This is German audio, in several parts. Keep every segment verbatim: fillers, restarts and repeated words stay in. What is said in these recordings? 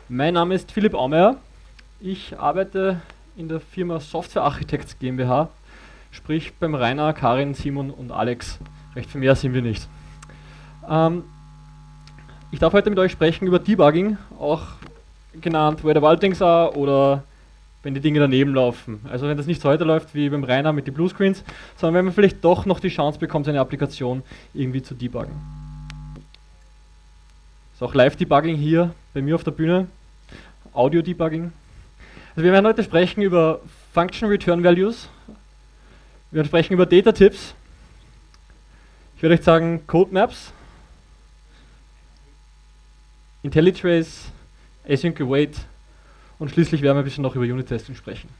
Mein Name ist Philipp Aumeier. Ich arbeite in der Firma Software Architects GmbH, sprich beim Rainer, Karin, Simon und Alex. Recht viel mehr sind wir nicht. Ähm, ich darf heute mit euch sprechen über Debugging, auch genannt Where the Wild Things are oder wenn die Dinge daneben laufen. Also wenn das nicht so heute läuft wie beim Rainer mit den Bluescreens, sondern wenn man vielleicht doch noch die Chance bekommt, seine Applikation irgendwie zu debuggen. Ist auch Live-Debugging hier bei mir auf der Bühne. Audio-Debugging. Also wir werden heute sprechen über Function Return Values. Wir werden sprechen über Data Types. Ich werde euch sagen Code Maps, IntelliTrace, Async Await und schließlich werden wir ein bisschen noch über Unit-Testing sprechen.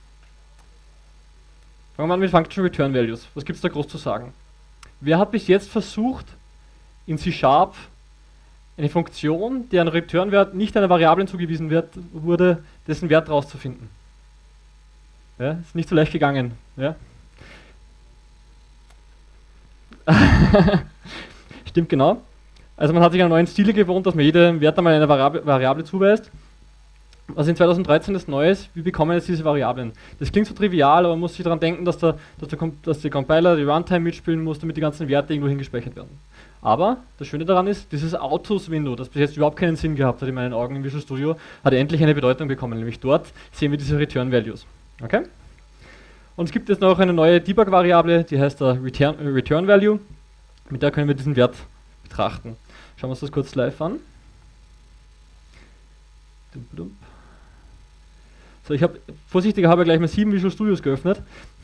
Fangen wir an mit Function Return Values. Was gibt es da groß zu sagen? Wer hat bis jetzt versucht, in C Sharp eine Funktion, deren Returnwert nicht einer Variablen zugewiesen wird, wurde, dessen Wert rauszufinden? Ja, ist nicht so leicht gegangen. Ja? Stimmt genau. Also man hat sich einen neuen Stil gewohnt, dass man jedem Wert einmal eine Variable, Variable zuweist. Was in zweitausenddreizehn das Neue ist, wie bekommen wir jetzt diese Variablen? Das klingt so trivial, aber man muss sich daran denken, dass der, dass der, dass der Compiler die Runtime mitspielen muss, damit die ganzen Werte irgendwo hingespeichert werden. Aber das Schöne daran ist, dieses Autos-Window, das bis jetzt überhaupt keinen Sinn gehabt hat in meinen Augen im Visual Studio, hat endlich eine Bedeutung bekommen, nämlich dort sehen wir diese Return Values. Okay? Und es gibt jetzt noch eine neue Debug-Variable, die heißt der Return, äh, Return Value. Mit der können wir diesen Wert betrachten. Schauen wir uns das kurz live an. So, ich habe vorsichtiger habe gleich mal sieben Visual Studios geöffnet.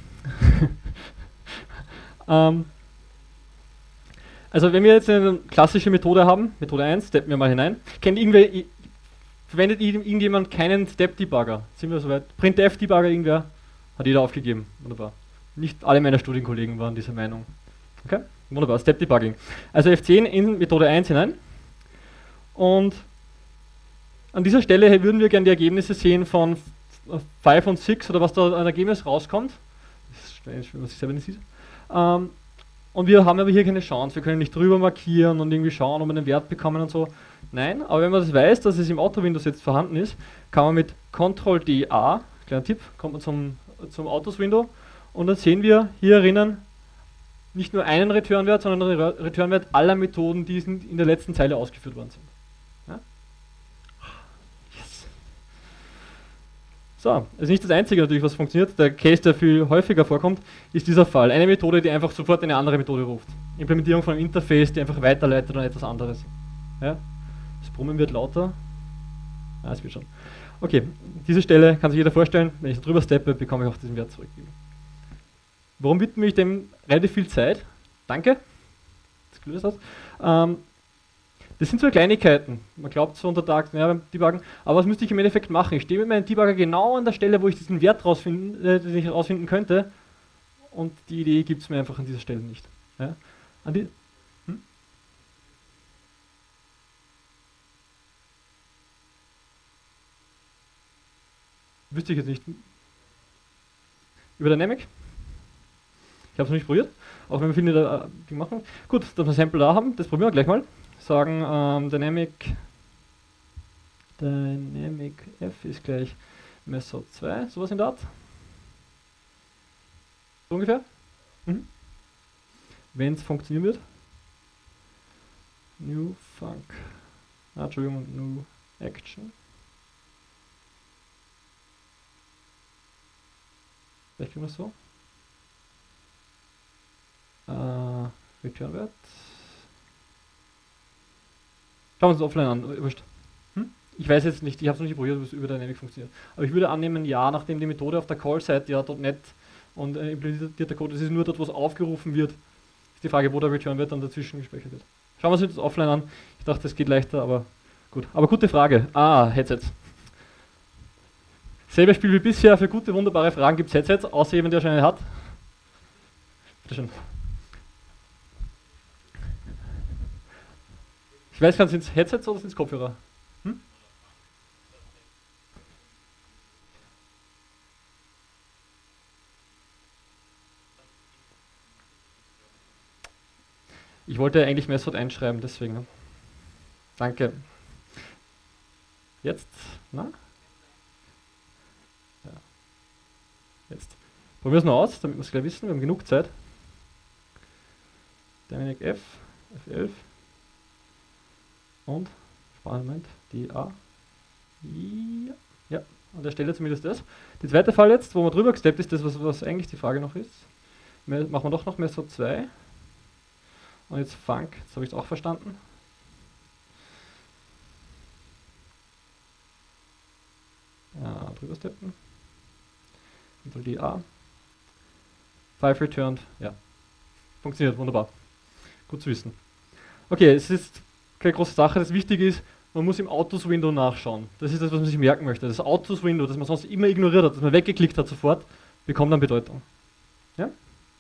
ähm, also wenn wir jetzt eine klassische Methode haben, Methode eins, steppen wir mal hinein. Kennt irgendwer, verwendet irgendjemand keinen Step-Debugger? Sind wir soweit? Printf-Debugger irgendwer? Hat jeder aufgegeben. Wunderbar. Nicht alle meiner Studienkollegen waren dieser Meinung. Okay? Wunderbar, Step-Debugging. Also F zehn in Methode eins hinein. Und an dieser Stelle würden wir gerne die Ergebnisse sehen von fünf und sechs oder was da ein Ergebnis rauskommt. Das ist strange, wenn man sich selber nicht sieht. Ähm, und wir haben aber hier keine Chance. Wir können nicht drüber markieren und irgendwie schauen, ob wir einen Wert bekommen und so. Nein, aber wenn man das weiß, dass es im Auto-Windows jetzt vorhanden ist, kann man mit Control D A, kleiner Tipp, kommt man zum, zum Autos-Window und dann sehen wir hier erinnern nicht nur einen Returnwert, sondern den Returnwert aller Methoden, die in der letzten Zeile ausgeführt worden sind. Ja? Yes. So, also nicht das einzige natürlich, was funktioniert. Der Case, der viel häufiger vorkommt, ist dieser Fall. Eine Methode, die einfach sofort eine andere Methode ruft. Implementierung von einem Interface, die einfach weiterleitet an etwas anderes. Ja? Das Brummen wird lauter. Ah, es wird schon. Okay, diese Stelle kann sich jeder vorstellen. Wenn ich da drüber steppe, bekomme ich auch diesen Wert zurückgegeben. Warum widme ich dem relativ viel Zeit? Danke. Das gelöst hast. Ähm, das sind so Kleinigkeiten. Man glaubt so unter Tag, naja, beim Debuggen, aber was müsste ich im Endeffekt machen? Ich stehe mit meinem Debugger genau an der Stelle, wo ich diesen Wert rausfinden, äh, den ich rausfinden könnte, und die Idee gibt es mir einfach an dieser Stelle nicht. Ja? An die, hm? Wüsste ich jetzt nicht. Über Dynamic? Ich habe es noch nicht probiert, auch wenn wir viele da äh, machen. Gut, dass wir ein Sample da haben, das probieren wir gleich mal. Sagen ähm, Dynamic Dynamic F ist gleich Method zwei, sowas in der Art. So ungefähr. Mhm. Wenn es funktionieren wird. New Func. Ah, Entschuldigung, New Action. Vielleicht kriegen wir es so. Uh, Returnwert. Schauen wir uns das offline an. Wurscht. Hm? Ich weiß jetzt nicht, ich habe es noch nicht probiert, ob es über Dynamic funktioniert. Aber ich würde annehmen, ja, nachdem die Methode auf der Call-Seite ja .NET und äh, implementierter Code, das ist nur dort, wo es aufgerufen wird, ist die Frage, wo der Returnwert dann dazwischen gespeichert wird. Schauen wir uns das offline an. Ich dachte, das geht leichter, aber gut. Aber gute Frage. Ah, Headsets. Selber Spiel wie bisher, für gute, wunderbare Fragen gibt es Headsets, außer jemand, der schon eine hat. Bitte schön. Ich weiß gar nicht, sind es Headsets oder sind es Kopfhörer? Hm? Ich wollte eigentlich Method einschreiben, deswegen. Danke. Jetzt? Na? Ja. Jetzt. Probieren wir es noch aus, damit wir es gleich wissen. Wir haben genug Zeit. Dynamic F, F elf und Moment, die A. Ja, ja, an der Stelle zumindest das. Der zweite Fall jetzt, wo man drüber gesteppt ist, das, was, was eigentlich die Frage noch ist. Mehr, machen wir doch noch mehr so zwei. Und jetzt Funk, jetzt habe ich es auch verstanden. Ja, drüber steppen. Control D A. Five returned, ja. Funktioniert, wunderbar. Gut zu wissen. Okay, es ist keine große Sache. Das Wichtige ist, man muss im Autos-Window nachschauen. Das ist das, was man sich merken möchte. Das Autos-Window, das man sonst immer ignoriert hat, das man weggeklickt hat sofort, bekommt dann Bedeutung. Ja?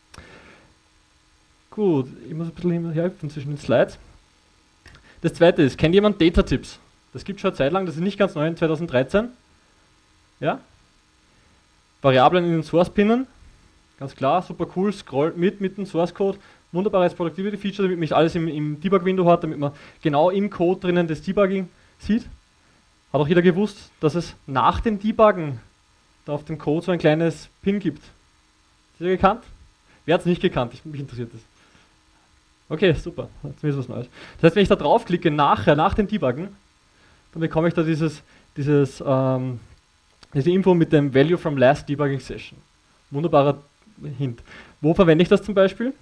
Gut, ich muss ein bisschen hin und her hüpfen zwischen den Slides. Das zweite ist, kennt jemand Data-Tipps? Das gibt es schon eine Zeit lang, das ist nicht ganz neu in zweitausenddreizehn. Ja? Variablen in den Source-Pinnen. Ganz klar, super cool, scrollt mit mit dem Source-Code. Wunderbares Productivity-Feature, damit man nicht alles im, im Debug-Window hat, damit man genau im Code drinnen das Debugging sieht. Hat auch jeder gewusst, dass es nach dem Debuggen da auf dem Code so ein kleines Pin gibt. Ist ihr gekannt? Wer hat es nicht gekannt? Ich, mich interessiert das. Okay, super. Jetzt ist was Neues. Das heißt, wenn ich da draufklicke, nachher, nach dem Debuggen, dann bekomme ich da dieses, dieses, ähm, diese Info mit dem Value from last debugging session. Wunderbarer Hint. Wo verwende ich das zum Beispiel?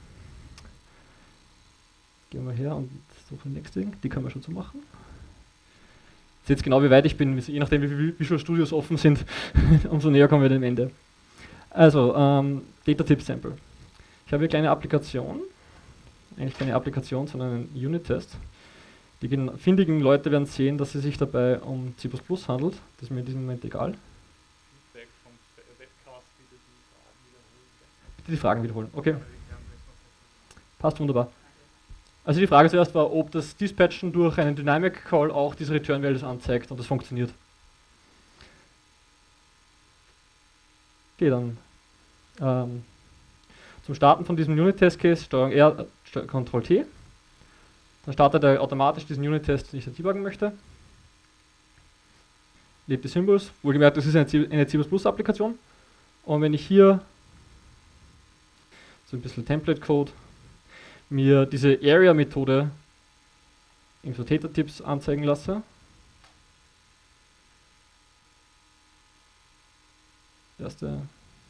Gehen wir her und suchen Next Ding. Die können wir schon so machen. Seht genau, wie weit ich bin, je nachdem, wie viele Visual Studios offen sind, umso näher kommen wir dem Ende. Also, ähm, Data Tip Sample. Ich habe hier eine kleine Applikation, eigentlich keine Applikation, sondern einen Unit-Test. Die findigen Leute werden sehen, dass es sich dabei um C plus plus handelt. Das ist mir in diesem Moment egal. Bitte die Fragen wiederholen. Okay. Passt wunderbar. Also die Frage zuerst war, ob das Dispatchen durch einen Dynamic Call auch diese Return Values anzeigt und das funktioniert. Okay, dann ähm, zum Starten von diesem Unit-Test-Case, Steuerung R, äh, Ctrl T. Dann startet er automatisch diesen Unit-Test, den ich jetzt debuggen möchte. Lebt die Symbols. Wohlgemerkt, das ist eine C plus plus-Applikation. Und wenn ich hier so ein bisschen Template-Code mir diese Area-Methode im so Theta-Tipps anzeigen lasse. Erste.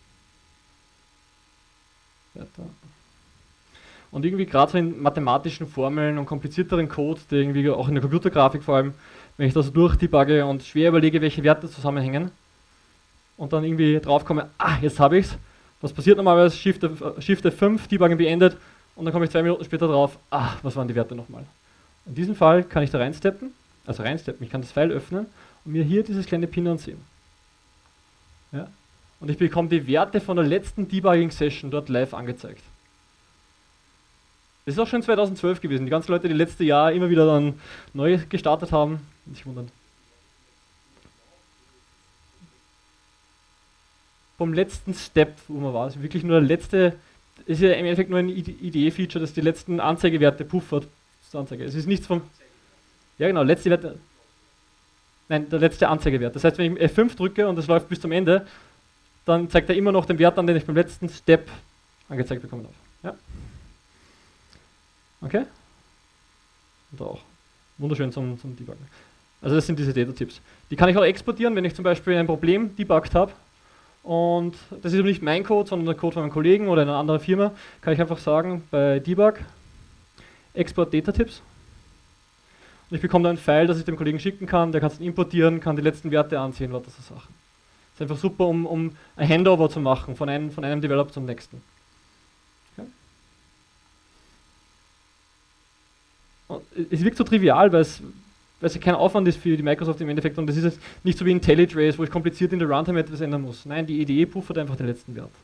Weiter. Und irgendwie gerade so in mathematischen Formeln und komplizierteren Code, der irgendwie auch in der Computergrafik vor allem, wenn ich das so durchdebugge und schwer überlege, welche Werte zusammenhängen und dann irgendwie draufkomme, ah, jetzt habe ich es. Was passiert normalerweise? Shift, Shift F fünf, Debuggen beendet. Und dann komme ich zwei Minuten später drauf, ach, was waren die Werte nochmal? In diesem Fall kann ich da reinsteppen, also reinsteppen, ich kann das File öffnen und mir hier dieses kleine Pin ansehen. Ja? Und ich bekomme die Werte von der letzten Debugging-Session dort live angezeigt. Das ist auch schon zweitausendzwölf gewesen, die ganzen Leute, die letzte Jahr immer wieder dann neu gestartet haben, sich wundern. Vom letzten Step, wo man war, also wirklich nur der letzte. Ist ja im Endeffekt nur ein I D E-Feature, das die letzten Anzeigewerte puffert. zur Anzeige. Es ist nichts vom... Ja genau, letzte Wert... Nein, der letzte Anzeigewert. Das heißt, wenn ich F fünf drücke und das läuft bis zum Ende, dann zeigt er immer noch den Wert an, den ich beim letzten Step angezeigt bekommen habe. Ja. Okay? Und auch. Wunderschön zum, zum Debuggen. Also das sind diese Data-Tipps. Die kann ich auch exportieren, wenn ich zum Beispiel ein Problem debuggt habe. Und das ist aber nicht mein Code, sondern der Code von einem Kollegen oder einer anderen Firma. Kann ich einfach sagen, bei Debug, Export Data Tips. Und ich bekomme dann ein File, das ich dem Kollegen schicken kann, der kann es importieren, kann die letzten Werte ansehen, lauter so Sachen. Das ist einfach super, um, um ein Handover zu machen, von einem, von einem Developer zum nächsten. Okay. Und es wirkt so trivial, weil es weil es ja kein Aufwand ist für die Microsoft im Endeffekt, und das ist jetzt nicht so wie IntelliTrace, wo ich kompliziert in der Runtime etwas ändern muss. Nein, die I D E puffert einfach den letzten Wert.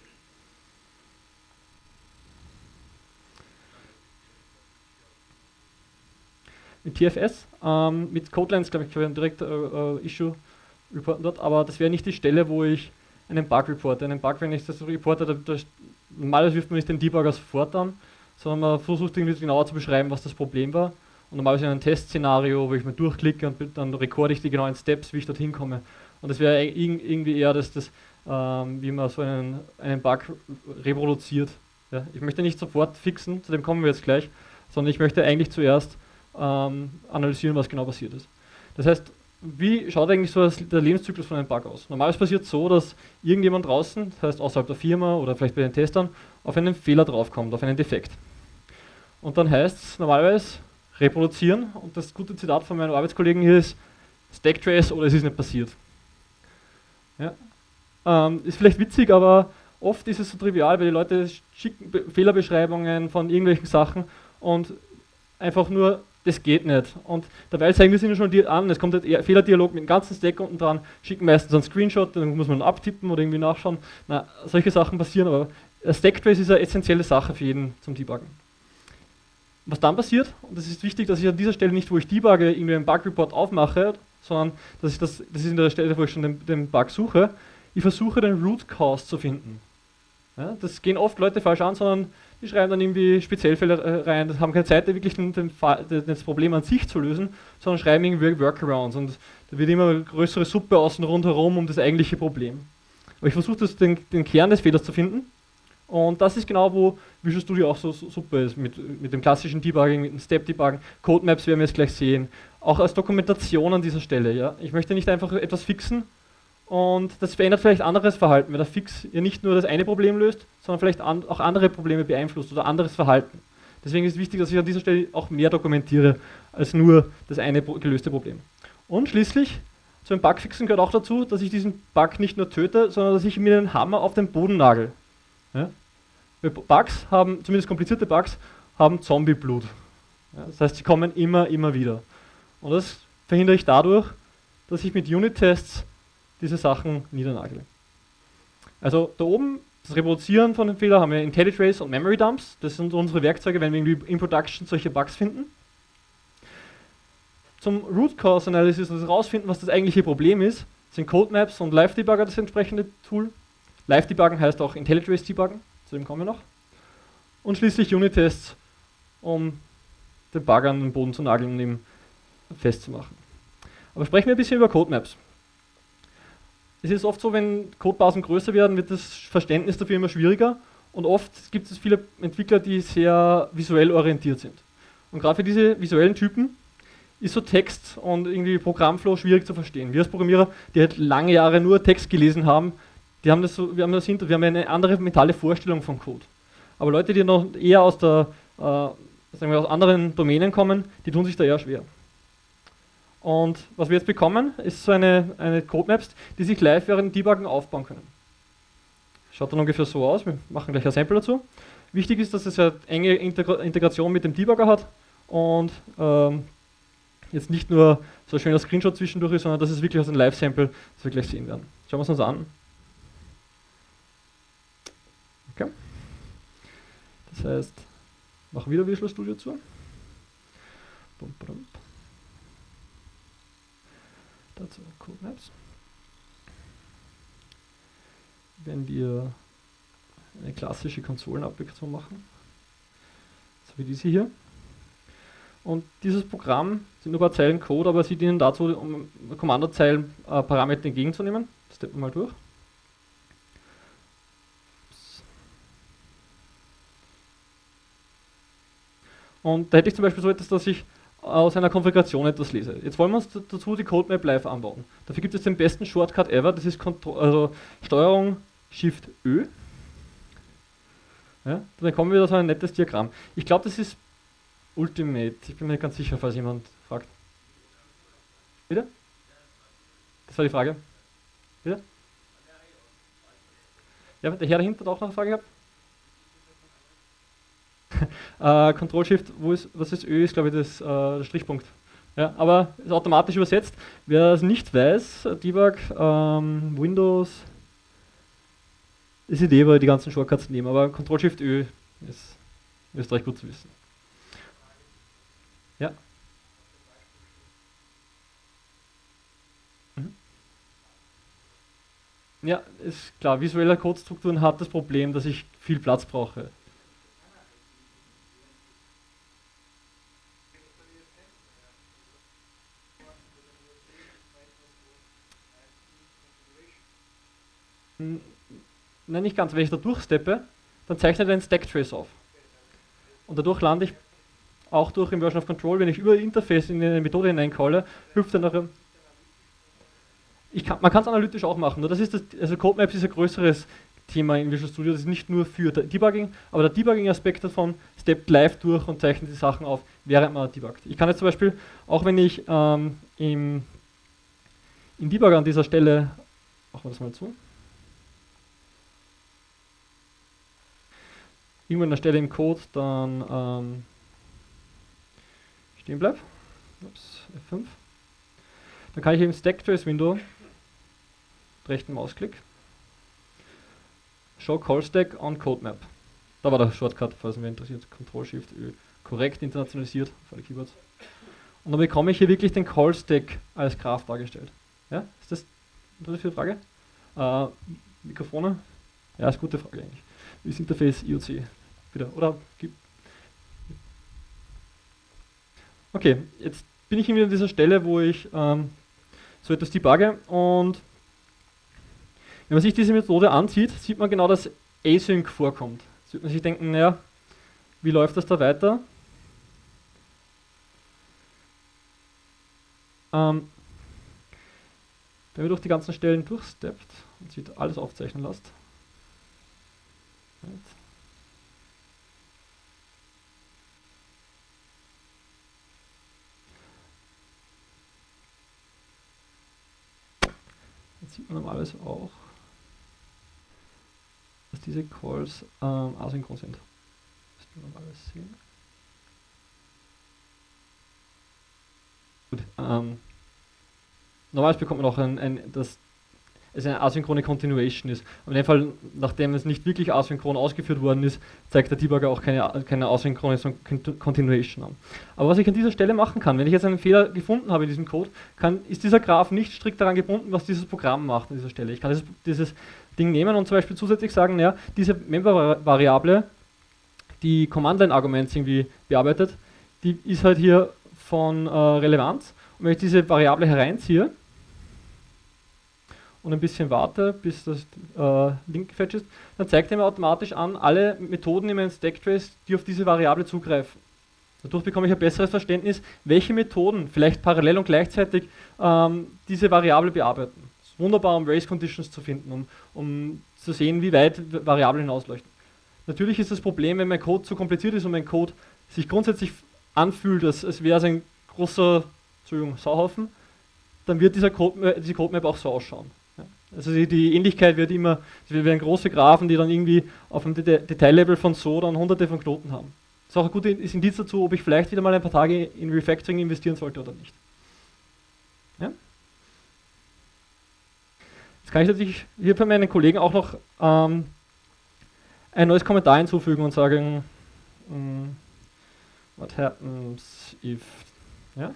Mit T F S, ähm, mit Codelines, glaube ich, kann ich direkt äh, äh, Issue reporten dort, aber das wäre nicht die Stelle, wo ich einen Bug reporte. Einen Bug, wenn ich das reporte, da, da, normalerweise wirft man nicht den Debugger sofort an, sondern man versucht irgendwie genauer zu beschreiben, was das Problem war. Und normalerweise ein Testszenario, wo ich mir durchklicke und dann rekorde ich die genauen Steps, wie ich dorthin komme. Und das wäre irgendwie eher das, das ähm, wie man so einen, einen Bug reproduziert. Ja, ich möchte nicht sofort fixen, zu dem kommen wir jetzt gleich, sondern ich möchte eigentlich zuerst ähm, analysieren, was genau passiert ist. Das heißt, wie schaut eigentlich so das, der Lebenszyklus von einem Bug aus? Normalerweise passiert so, dass irgendjemand draußen, das heißt außerhalb der Firma oder vielleicht bei den Testern, auf einen Fehler draufkommt, auf einen Defekt. Und dann heißt es normalerweise reproduzieren, und das gute Zitat von meinem Arbeitskollegen hier ist Stacktrace oder es ist nicht passiert. Ja. Ähm, ist vielleicht witzig, aber oft ist es so trivial, weil die Leute schicken Be Fehlerbeschreibungen von irgendwelchen Sachen und einfach nur, das geht nicht. Und dabei zeigen wir es ihnen schon an, es kommt ein Fehlerdialog mit dem ganzen Stack unten dran, schicken meistens einen Screenshot, dann muss man abtippen oder irgendwie nachschauen. Na, solche Sachen passieren, aber Stacktrace ist eine essentielle Sache für jeden zum Debuggen. Was dann passiert, und das ist wichtig, dass ich an dieser Stelle nicht, wo ich debugge, irgendwie einen Bug-Report aufmache, sondern dass ich das, das ist in der Stelle, wo ich schon den, den Bug suche, ich versuche den Root Cause zu finden. Ja, das gehen oft Leute falsch an, sondern die schreiben dann irgendwie Speziellfälle rein, das haben keine Zeit, wirklich den, den, das Problem an sich zu lösen, sondern schreiben irgendwie Workarounds und da wird immer eine größere Suppe außen rundherum um das eigentliche Problem. Aber ich versuche den, den Kern des Fehlers zu finden und das ist genau, wo Visual Studio auch so, so super ist, mit, mit dem klassischen Debugging, mit dem Step-Debuggen, Codemaps werden wir jetzt gleich sehen, auch als Dokumentation an dieser Stelle. Ja? Ich möchte nicht einfach etwas fixen, und das verändert vielleicht anderes Verhalten, weil der Fix ja nicht nur das eine Problem löst, sondern vielleicht an, auch andere Probleme beeinflusst oder anderes Verhalten. Deswegen ist es wichtig, dass ich an dieser Stelle auch mehr dokumentiere, als nur das eine gelöste Problem. Und schließlich, so ein Bugfixen gehört auch dazu, dass ich diesen Bug nicht nur töte, sondern dass ich mir den Hammer auf den Boden nagel. Ja? Weil Bugs haben, zumindest komplizierte Bugs, haben Zombie-Blut. Ja? Das heißt, sie kommen immer, immer wieder. Und das verhindere ich dadurch, dass ich mit Unit-Tests diese Sachen niedernageln. Also da oben, das Reproduzieren von den Fehlern, haben wir IntelliTrace und Memory Dumps. Das sind unsere Werkzeuge, wenn wir irgendwie in Production solche Bugs finden. Zum Root Cause Analysis, also herausfinden, was das eigentliche Problem ist, sind Codemaps und Live Debugger das entsprechende Tool. Live Debuggen heißt auch IntelliTrace Debuggen, zu dem kommen wir noch. Und schließlich Unit-Tests, um den Bug an den Boden zu nageln und ihn festzumachen. Aber sprechen wir ein bisschen über Codemaps. Es ist oft so, wenn Codebasen größer werden, wird das Verständnis dafür immer schwieriger und oft gibt es viele Entwickler, die sehr visuell orientiert sind. Und gerade für diese visuellen Typen ist so Text und irgendwie Programmflow schwierig zu verstehen. Wir als Programmierer, die halt lange Jahre nur Text gelesen haben, die haben das so, wir haben das hinter, wir haben eine andere mentale Vorstellung von Code. Aber Leute, die noch eher aus der, äh, sagen wir, aus anderen Domänen kommen, die tun sich da eher schwer. Und was wir jetzt bekommen, ist so eine, eine Codemaps, die sich live während Debuggen aufbauen können. Schaut dann ungefähr so aus, wir machen gleich ein Sample dazu. Wichtig ist, dass es eine enge Integra Integration mit dem Debugger hat und ähm, jetzt nicht nur so ein schöner Screenshot zwischendurch ist, sondern dass es wirklich aus einem Live-Sample, das wir gleich sehen werden. Schauen wir es uns an. Okay. Das heißt, machen wieder Visual Studio zu. Bum, bum. Dazu Codemaps. Wenn wir eine klassische Konsolenapplikation machen, so wie diese hier. Und dieses Programm sind nur ein paar Zeilen Code, aber sie dienen dazu, um Kommandozeilen äh, Parameter entgegenzunehmen. Das steppen wir mal durch. Und da hätte ich zum Beispiel so etwas, dass ich aus einer Konfiguration etwas lese. Jetzt wollen wir uns dazu die Codemap live anbauen. Dafür gibt es den besten Shortcut ever, das ist Kontro also Steuerung Shift Ö. Ja, dann kommen wir da so ein nettes Diagramm. Ich glaube, das ist Ultimate. Ich bin mir nicht ganz sicher, falls jemand fragt. Bitte? Das war die Frage. Bitte? Ja, der Herr dahinter hat auch noch eine Frage gehabt. Uh, Control Shift, wo ist, was ist Ö, ist glaube ich das, uh, der Strichpunkt. Ja, aber ist automatisch übersetzt. Wer es nicht weiß, Debug, ähm, Windows, ist die Idee, weil die ganzen Shortcuts nehmen, aber Control Shift Ö ist in Österreich gut zu wissen. Ja. Mhm. Ja, ist klar, visuelle Codestrukturen hat das Problem, dass ich viel Platz brauche. N- Nein, nicht ganz. Wenn ich da durchsteppe, dann zeichnet er einen Stacktrace auf. Und dadurch lande ich auch durch im Version of Control, wenn ich über Interface in eine Methode hineincalle, hüpft dann nachher. Ich kann, man kann es analytisch auch machen. Nur das ist das, also Codemaps ist ein größeres Thema in Visual Studio. Das ist nicht nur für Debugging, aber der Debugging-Aspekt davon steppt live durch und zeichnet die Sachen auf, während man debuggt. Ich kann jetzt zum Beispiel, auch wenn ich ähm, im, im Debugger an dieser Stelle, machen wir das mal zu, irgendwo an der Stelle im Code dann ähm, stehen bleibe, ups, F fünf, dann kann ich im Stacktrace-Window rechten Mausklick Show Call Stack on Codemap. Da war der Shortcut, falls wer interessiert, Control-Shift-Ö, korrekt internationalisiert auf alle Keywords. Und dann bekomme ich hier wirklich den Call Stack als Graph dargestellt. Ja, ist das eine für Frage? Äh, Mikrofone? Ja, ist eine gute Frage eigentlich. Wie ist Interface I O C? Wieder, oder? Okay, jetzt bin ich wieder an dieser Stelle, wo ich ähm, so etwas debugge, und wenn man sich diese Methode ansieht, sieht man genau, dass Async vorkommt. Jetzt wird man sich denken, naja, wie läuft das da weiter? Ähm, wenn man durch die ganzen Stellen durchsteppt und sich alles aufzeichnen lässt. Jetzt sieht man normalerweise auch, dass diese Calls ähm, asynchron sind. Das müsste man normalerweise sehen. Gut, ähm, normalerweise bekommt man auch ein, ein das es eine asynchrone Continuation ist. Aber in dem Fall, nachdem es nicht wirklich asynchron ausgeführt worden ist, zeigt der Debugger auch keine, keine asynchrone Continuation an. Aber was ich an dieser Stelle machen kann, wenn ich jetzt einen Fehler gefunden habe in diesem Code, kann, ist dieser Graph nicht strikt daran gebunden, was dieses Programm macht an dieser Stelle. Ich kann dieses, dieses Ding nehmen und zum Beispiel zusätzlich sagen, naja, diese Member-Variable, die Command-Line-Arguments irgendwie bearbeitet, die ist halt hier von äh, Relevanz. Und wenn ich diese Variable hereinziehe, und ein bisschen warte, bis das äh, Link gefetcht ist, dann zeigt er mir automatisch an alle Methoden in meinem Stacktrace, die auf diese Variable zugreifen. Dadurch bekomme ich ein besseres Verständnis, welche Methoden vielleicht parallel und gleichzeitig ähm, diese Variable bearbeiten. Das ist wunderbar, um Race Conditions zu finden, um, um zu sehen, wie weit Variablen hinausleuchten. Natürlich ist das Problem, wenn mein Code zu kompliziert ist und mein Code sich grundsätzlich anfühlt, als, als wäre es ein großer, Entschuldigung, Sauhaufen, dann wird dieser Code, diese Codemap auch so ausschauen. Also die, die Ähnlichkeit wird immer, wir werden große Graphen, die dann irgendwie auf einem Deta Detaillevel von so dann hunderte von Knoten haben. Das ist auch ein gutes Indiz dazu, ob ich vielleicht wieder mal ein paar Tage in Refactoring investieren sollte oder nicht. Ja? Jetzt kann ich natürlich hier bei meinen Kollegen auch noch ähm, ein neues Kommentar hinzufügen und sagen, um, what happens if, ja?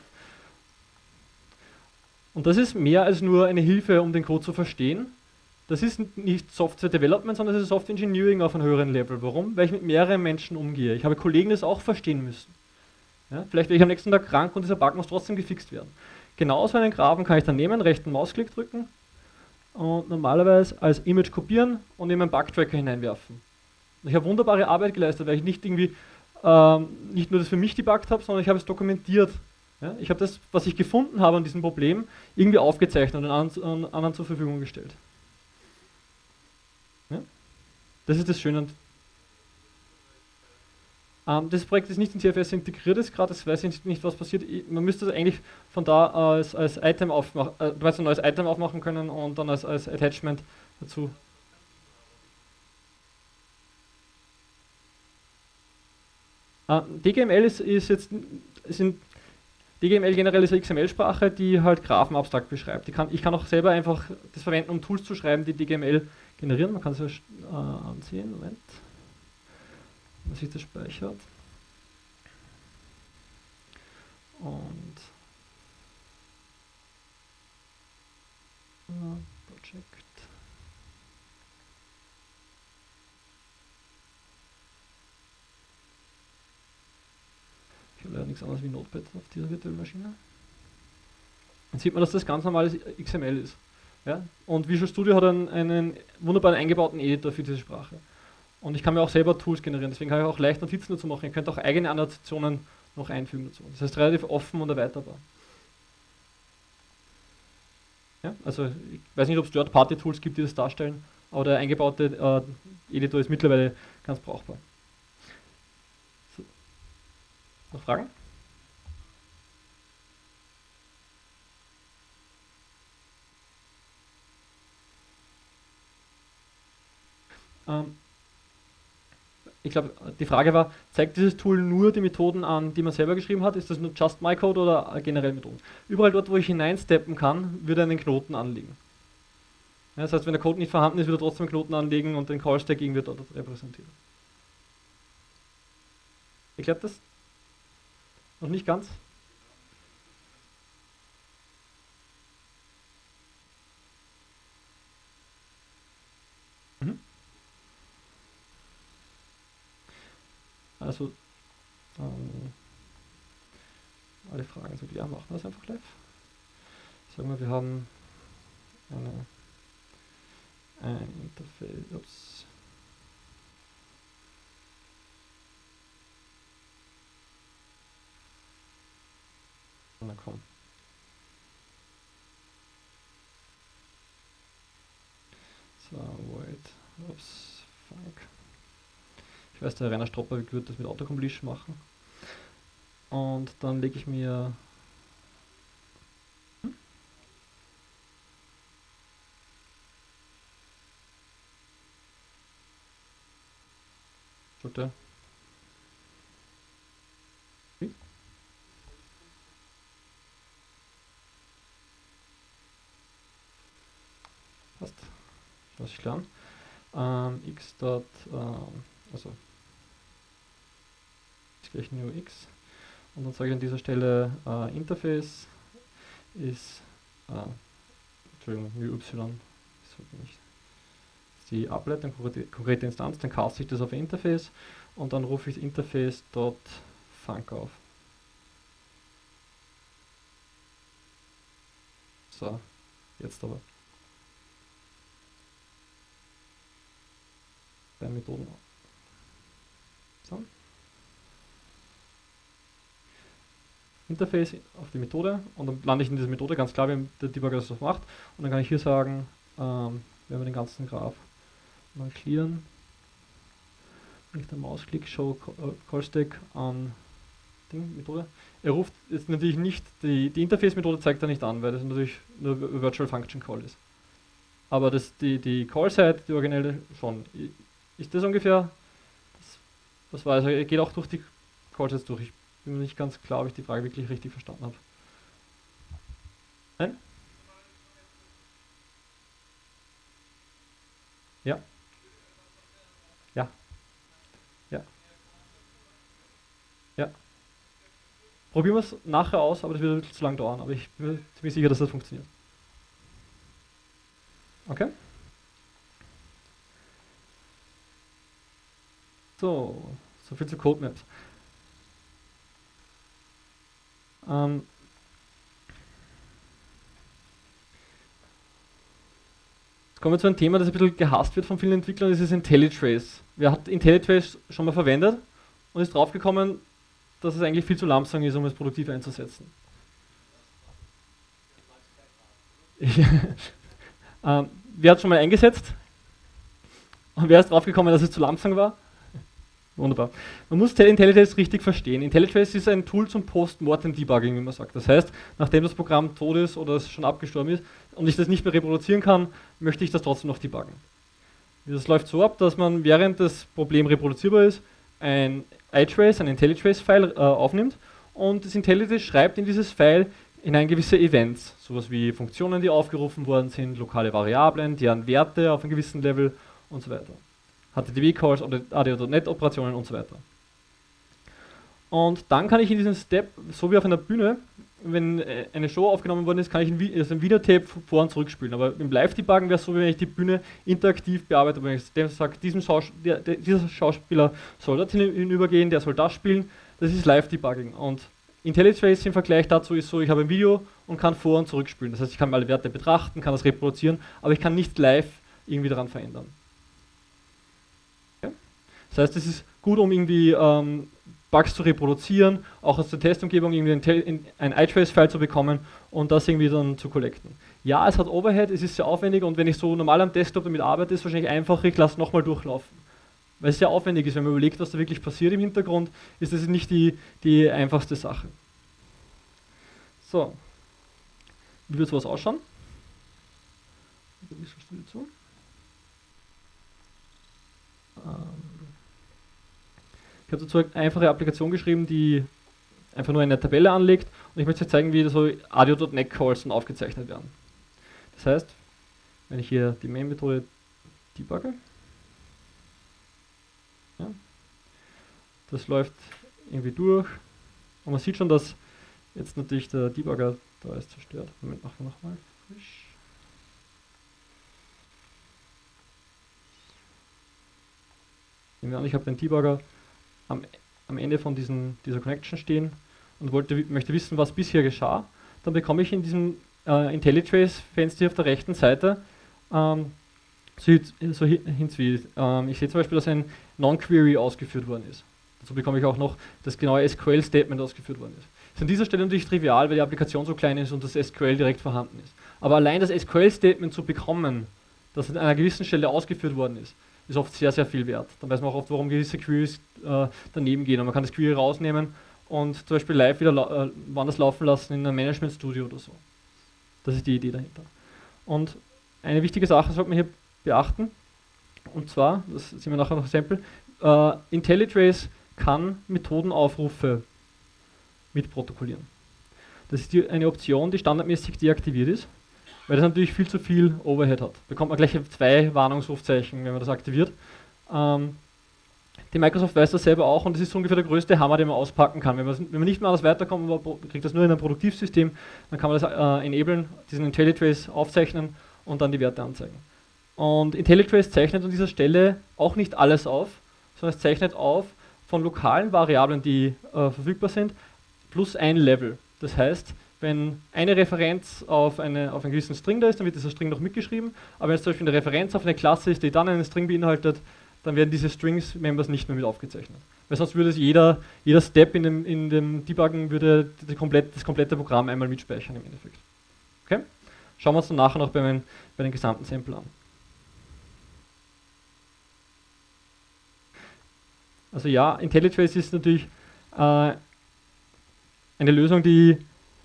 Und das ist mehr als nur eine Hilfe, um den Code zu verstehen. Das ist nicht Software Development, sondern das ist Software Engineering auf einem höheren Level. Warum? Weil ich mit mehreren Menschen umgehe. Ich habe Kollegen, die das auch verstehen müssen. Ja? Vielleicht werde ich am nächsten Tag krank und dieser Bug muss trotzdem gefixt werden. Genauso einen Graphen kann ich dann nehmen, rechten Mausklick drücken und normalerweise als Image kopieren und in meinen Bug-Tracker hineinwerfen. Ich habe wunderbare Arbeit geleistet, weil ich nicht irgendwie ähm, nicht nur das für mich debuggt habe, sondern ich habe es dokumentiert. Ja, ich habe das, was ich gefunden habe an diesem Problem, irgendwie aufgezeichnet und anderen, anderen zur Verfügung gestellt. Ja? Das ist das Schöne. Ähm, das Projekt ist nicht in C F S integriert, ist gerade, das weiß ich nicht, was passiert. Man müsste das eigentlich von da als, als Item aufmachen, äh, du weißt, ein neues Item aufmachen können und dann als, als Attachment dazu. Äh, D G M L ist, ist jetzt sind D G M L generell ist eine X M L-Sprache, die halt Graphen abstrakt beschreibt. Die kann, ich kann auch selber einfach das verwenden, um Tools zu schreiben, die D G M L generieren. Man kann es ja äh, ansehen, Moment, wenn sich das speichert. Und äh, Project. Ich habe leider nichts anderes wie Notepad auf dieser virtuellen Maschine. Dann sieht man, dass das ganz normales X M L ist. Ja? Und Visual Studio hat einen, einen wunderbaren eingebauten Editor für diese Sprache. Und ich kann mir auch selber Tools generieren, deswegen kann ich auch leicht Notizen dazu machen. Ihr könnt auch eigene Annotationen noch einfügen dazu. Das heißt relativ offen und erweiterbar. Ja? Also ich weiß nicht, ob es dort Party-Tools gibt, die das darstellen, aber der eingebaute äh, Editor ist mittlerweile ganz brauchbar. So. Noch Fragen? Ähm, ich glaube, die Frage war, zeigt dieses Tool nur die Methoden an, die man selber geschrieben hat? Ist das nur Just My Code oder generell Methoden? Überall dort, wo ich hineinsteppen kann, würde einen Knoten anlegen. Ja, das heißt, wenn der Code nicht vorhanden ist, wird er trotzdem einen Knoten anlegen und den Call-Stack irgendwie dort repräsentieren. Erklärt das? Noch nicht ganz? Mhm. Also, ähm, alle Fragen sind klar, machen wir das einfach live. Sagen wir, wir haben eine, ein Interface, ups. Na komm. So, wait, ups, fuck. Ich weiß, der Rainer Stropper wird das mit Autocompletion machen. Und dann lege ich mir hm? Sollte Wie? Passt. Lass ich lernen. Ähm, x dot, ähm, also ist gleich new x. Und dann sage ich an dieser Stelle äh, Interface ist, äh, Entschuldigung, new y, das nicht die Ableitung, konkrete, konkrete Instanz, dann caste ich das auf Interface und dann rufe ich Interface.func auf. So, jetzt aber. Bei Methoden. So. Interface auf die Methode und dann lande ich in dieser Methode, ganz klar, wie der Debugger das macht. Und dann kann ich hier sagen, ähm, wenn wir den ganzen Graph mal clearen, wenn ich den Mausklick, Show Callstack an Ding, Methode. Er ruft jetzt natürlich nicht, die, die Interface-Methode zeigt er nicht an, weil das natürlich nur Virtual Function Call ist. Aber das, die, die Call-Side, die originelle, schon. Ist das ungefähr, das, das war, also er geht auch durch die Call-Sides durch. Ich bin mir nicht ganz klar, ob ich die Frage wirklich richtig verstanden habe. Nein? Ja? Ja. Ja. Ja. Probieren wir es nachher aus, aber das wird ein bisschen zu lang dauern. Aber ich bin mir ziemlich sicher, dass das funktioniert. Okay? So, so viel zu Codemaps. Ähm, Jetzt kommen wir zu einem Thema, das ein bisschen gehasst wird von vielen Entwicklern, das ist IntelliTrace. Wer hat IntelliTrace schon mal verwendet und ist draufgekommen, dass es eigentlich viel zu langsam ist, um es produktiv einzusetzen? ähm, wer hat schon mal eingesetzt? Und wer ist draufgekommen, dass es zu langsam war? Wunderbar. Man muss IntelliTrace richtig verstehen. IntelliTrace ist ein Tool zum Post-Mortem-Debugging, wie man sagt. Das heißt, nachdem das Programm tot ist oder es schon abgestorben ist und ich das nicht mehr reproduzieren kann, möchte ich das trotzdem noch debuggen. Das läuft so ab, dass man, während das Problem reproduzierbar ist, ein iTrace, ein IntelliTrace-File äh, aufnimmt und das IntelliTrace schreibt in dieses File hinein gewisse Events, sowas wie Funktionen, die aufgerufen worden sind, lokale Variablen, deren Werte auf einem gewissen Level und so weiter. H T T P-Calls oder A D O Punkt net-Operationen und so weiter. Und dann kann ich in diesem Step, so wie auf einer Bühne, wenn eine Show aufgenommen worden ist, kann ich ein, also ein Videotape vor- und zurückspielen. Aber im Live-Debuggen wäre es so, wie wenn ich die Bühne interaktiv bearbeite. Wenn ich sage, diesem Schaus der, der, dieser Schauspieler soll dorthin hinübergehen, der soll das spielen. Das ist Live-Debugging. Und IntelliTrace im Vergleich dazu ist so, ich habe ein Video und kann vor- und zurückspülen. Das heißt, ich kann alle Werte betrachten, kann das reproduzieren, aber ich kann nicht live irgendwie daran verändern. Okay? Das heißt, es ist gut, um irgendwie ähm, Bugs zu reproduzieren, auch aus der Testumgebung irgendwie ein iTrace-File zu bekommen und das irgendwie dann zu collecten. Ja, es hat Overhead, es ist sehr aufwendig und wenn ich so normal am Desktop damit arbeite, ist es wahrscheinlich einfacher, ich lasse nochmal durchlaufen. Weil es sehr aufwendig ist, wenn man überlegt, was da wirklich passiert im Hintergrund, ist das nicht die, die einfachste Sache. So, wie wird sowas ausschauen? Ich habe dazu eine einfache Applikation geschrieben, die einfach nur eine Tabelle anlegt und ich möchte euch zeigen, wie so A D I O Punkt net Calls dann aufgezeichnet werden. Das heißt, wenn ich hier die Main-Methode debugge, ja, das läuft irgendwie durch und man sieht schon, dass jetzt natürlich der Debugger da ist zerstört. Moment, machen wir nochmal frisch. Nehmen wir an, ich habe den Debugger am, am Ende von diesen, dieser Connection stehen und wollte, möchte wissen, was bisher geschah. Dann bekomme ich in diesem äh, IntelliTrace-Fenster auf der rechten Seite ähm, so, so Hints wie, ähm, ich sehe zum Beispiel, dass ein Non-Query ausgeführt worden ist. Dazu bekomme ich auch noch das genaue S Q L-Statement ausgeführt worden ist. Das ist an dieser Stelle natürlich trivial, weil die Applikation so klein ist und das S Q L direkt vorhanden ist. Aber allein das S Q L-Statement zu bekommen, das an einer gewissen Stelle ausgeführt worden ist, ist oft sehr, sehr viel wert. Dann weiß man auch oft, warum gewisse Queries äh, daneben gehen. Und man kann das Query rausnehmen und zum Beispiel live wieder äh, woanders laufen lassen in einem Management Studio oder so. Das ist die Idee dahinter. Und eine wichtige Sache sollte man hier beachten, und zwar, das sehen wir nachher noch ein Sample, äh, IntelliTrace kann Methodenaufrufe mitprotokollieren. Das ist die, eine Option, die standardmäßig deaktiviert ist, weil das natürlich viel zu viel Overhead hat. Bekommt man gleich zwei Warnungsrufzeichen, wenn man das aktiviert. Ähm, die Microsoft weiß das selber auch und das ist so ungefähr der größte Hammer, den man auspacken kann. Wenn man, wenn man nicht mehr anders weiterkommt, man kriegt das nur in einem Produktivsystem, dann kann man das äh, enablen, diesen IntelliTrace aufzeichnen und dann die Werte anzeigen. Und IntelliTrace zeichnet an dieser Stelle auch nicht alles auf, sondern es zeichnet auf von lokalen Variablen, die äh, verfügbar sind, plus ein Level. Das heißt, wenn eine Referenz auf, eine, auf einen gewissen String da ist, dann wird dieser String noch mitgeschrieben, aber wenn es zum Beispiel eine Referenz auf eine Klasse ist, die dann einen String beinhaltet, dann werden diese Strings-Members nicht mehr mit aufgezeichnet. Weil sonst würde es jeder, jeder Step in dem, in dem Debuggen würde die komplett, das komplette Programm einmal mitspeichern im Endeffekt. Okay? Schauen wir uns dann nachher noch bei, mein, bei den gesamten Sample an. Also ja, IntelliTrace ist natürlich äh, eine Lösung, die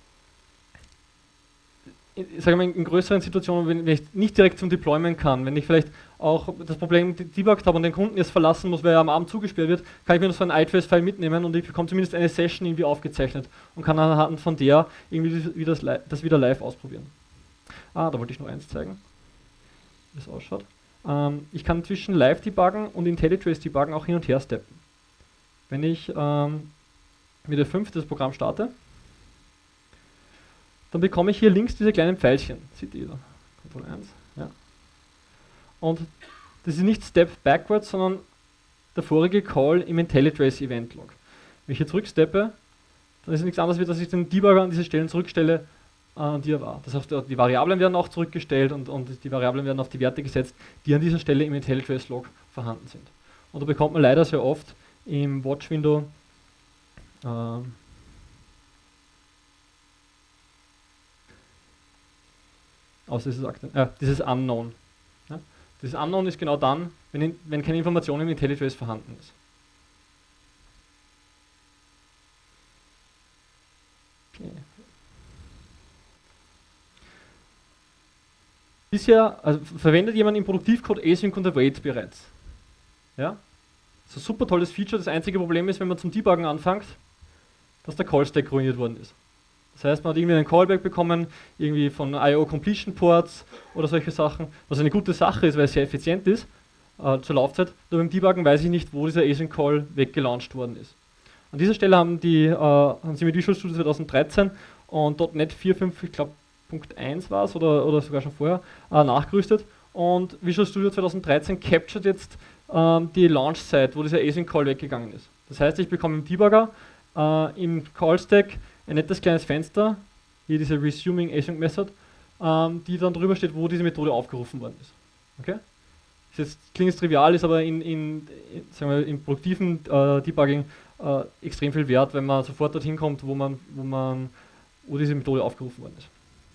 in, sagen wir, in größeren Situationen, wenn, wenn ich nicht direkt zum Deployment kann, wenn ich vielleicht auch das Problem debuggt habe und den Kunden jetzt verlassen muss, weil er am Abend zugesperrt wird, kann ich mir so ein iTrace-File mitnehmen und ich bekomme zumindest eine Session irgendwie aufgezeichnet und kann anhand von der irgendwie wie das, das wieder live ausprobieren. Ah, da wollte ich noch eins zeigen, wie das ausschaut. Ähm, ich kann zwischen Live debuggen und IntelliTrace debuggen auch hin und her steppen. Wenn ich ähm, mit der fünf das Programm starte, dann bekomme ich hier links diese kleinen Pfeilchen. Seht ihr da? Control eins. Ja. Und das ist nicht Step Backwards, sondern der vorige Call im IntelliTrace Event Log. Wenn ich hier zurücksteppe, dann ist es nichts anderes, als dass ich den Debugger an diese Stellen zurückstelle, äh, die er war. Das heißt, die Variablen werden auch zurückgestellt und, und die Variablen werden auf die Werte gesetzt, die an dieser Stelle im IntelliTrace Log vorhanden sind. Und da bekommt man leider sehr oft im Watch-Window äh, außer dieses, äh, dieses Unknown. Ja? Dieses Unknown ist genau dann, wenn, in, wenn keine Information im IntelliTrace vorhanden ist. Okay. Bisher, also verwendet jemand im Produktivcode Async und Await bereits. Ja? Das ist ein super tolles Feature. Das einzige Problem ist, wenn man zum Debuggen anfängt, dass der Call-Stack ruiniert worden ist. Das heißt, man hat irgendwie einen Callback bekommen, irgendwie von I O Completion Ports oder solche Sachen, was eine gute Sache ist, weil es sehr effizient ist äh, zur Laufzeit. Nur beim Debuggen weiß ich nicht, wo dieser Async-Call weggelauncht worden ist. An dieser Stelle haben, die, äh, haben sie mit Visual Studio zwanzig dreizehn und .NET vier Punkt fünf, ich glaube Punkt eins war es oder, oder sogar schon vorher, äh, nachgerüstet. Und Visual Studio zwanzig dreizehn captured jetzt ähm, die Launch-Site, wo dieser Async-Call weggegangen ist. Das heißt, ich bekomme im Debugger äh, im Call-Stack ein nettes kleines Fenster, hier diese Resuming Async Method, ähm, die dann drüber steht, wo diese Methode aufgerufen worden ist. Okay? Das jetzt, klingt jetzt trivial, ist aber in, in, in, sagen wir, im produktiven äh, Debugging äh, extrem viel wert, wenn man sofort dorthin kommt, wo man, wo man, wo diese Methode aufgerufen worden ist.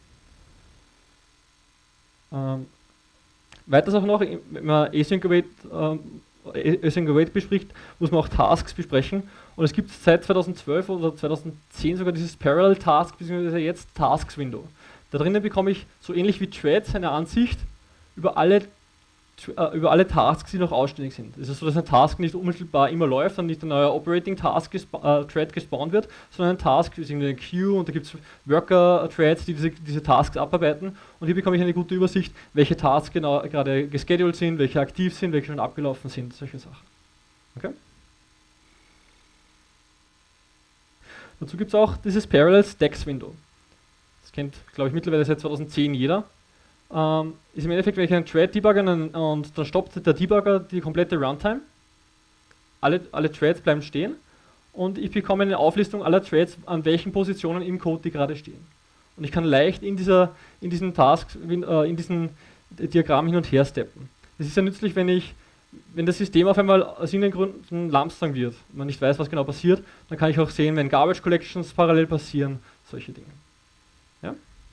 Ähm, weiters auch noch, wenn man Async Await, äh, Async Await bespricht, muss man auch Tasks besprechen. Und es gibt seit zweitausendzwölf oder zweitausendzehn sogar dieses Parallel Task, beziehungsweise jetzt Tasks Window. Da drinnen bekomme ich so ähnlich wie Threads eine Ansicht über alle über alle Tasks, die noch ausständig sind. Es ist so, dass ein Task nicht unmittelbar immer läuft und nicht ein neuer Operating Task gespa äh, Thread gespawnt wird, sondern ein Task ist irgendwie eine Queue und da gibt es Worker-Threads, die diese, diese Tasks abarbeiten und hier bekomme ich eine gute Übersicht, welche Tasks genau gerade gescheduled sind, welche aktiv sind, welche schon abgelaufen sind, solche Sachen. Okay? Dazu gibt es auch dieses Parallel Stacks Window. Das kennt, glaube ich, mittlerweile seit zweitausendzehn jeder. Ähm, ist im Endeffekt, wenn ich einen Thread debuggen und dann stoppt der Debugger die komplette Runtime. Alle, alle Threads bleiben stehen und ich bekomme eine Auflistung aller Threads, an welchen Positionen im Code die gerade stehen. Und ich kann leicht in, dieser, in diesen Tasks, äh, in diesen Diagramm hin und her steppen. Das ist ja nützlich, wenn ich, wenn das System auf einmal aus irgendeinen Gründen lahmsam wird, man nicht weiß, was genau passiert, dann kann ich auch sehen, wenn Garbage Collections parallel passieren, solche Dinge. Ja?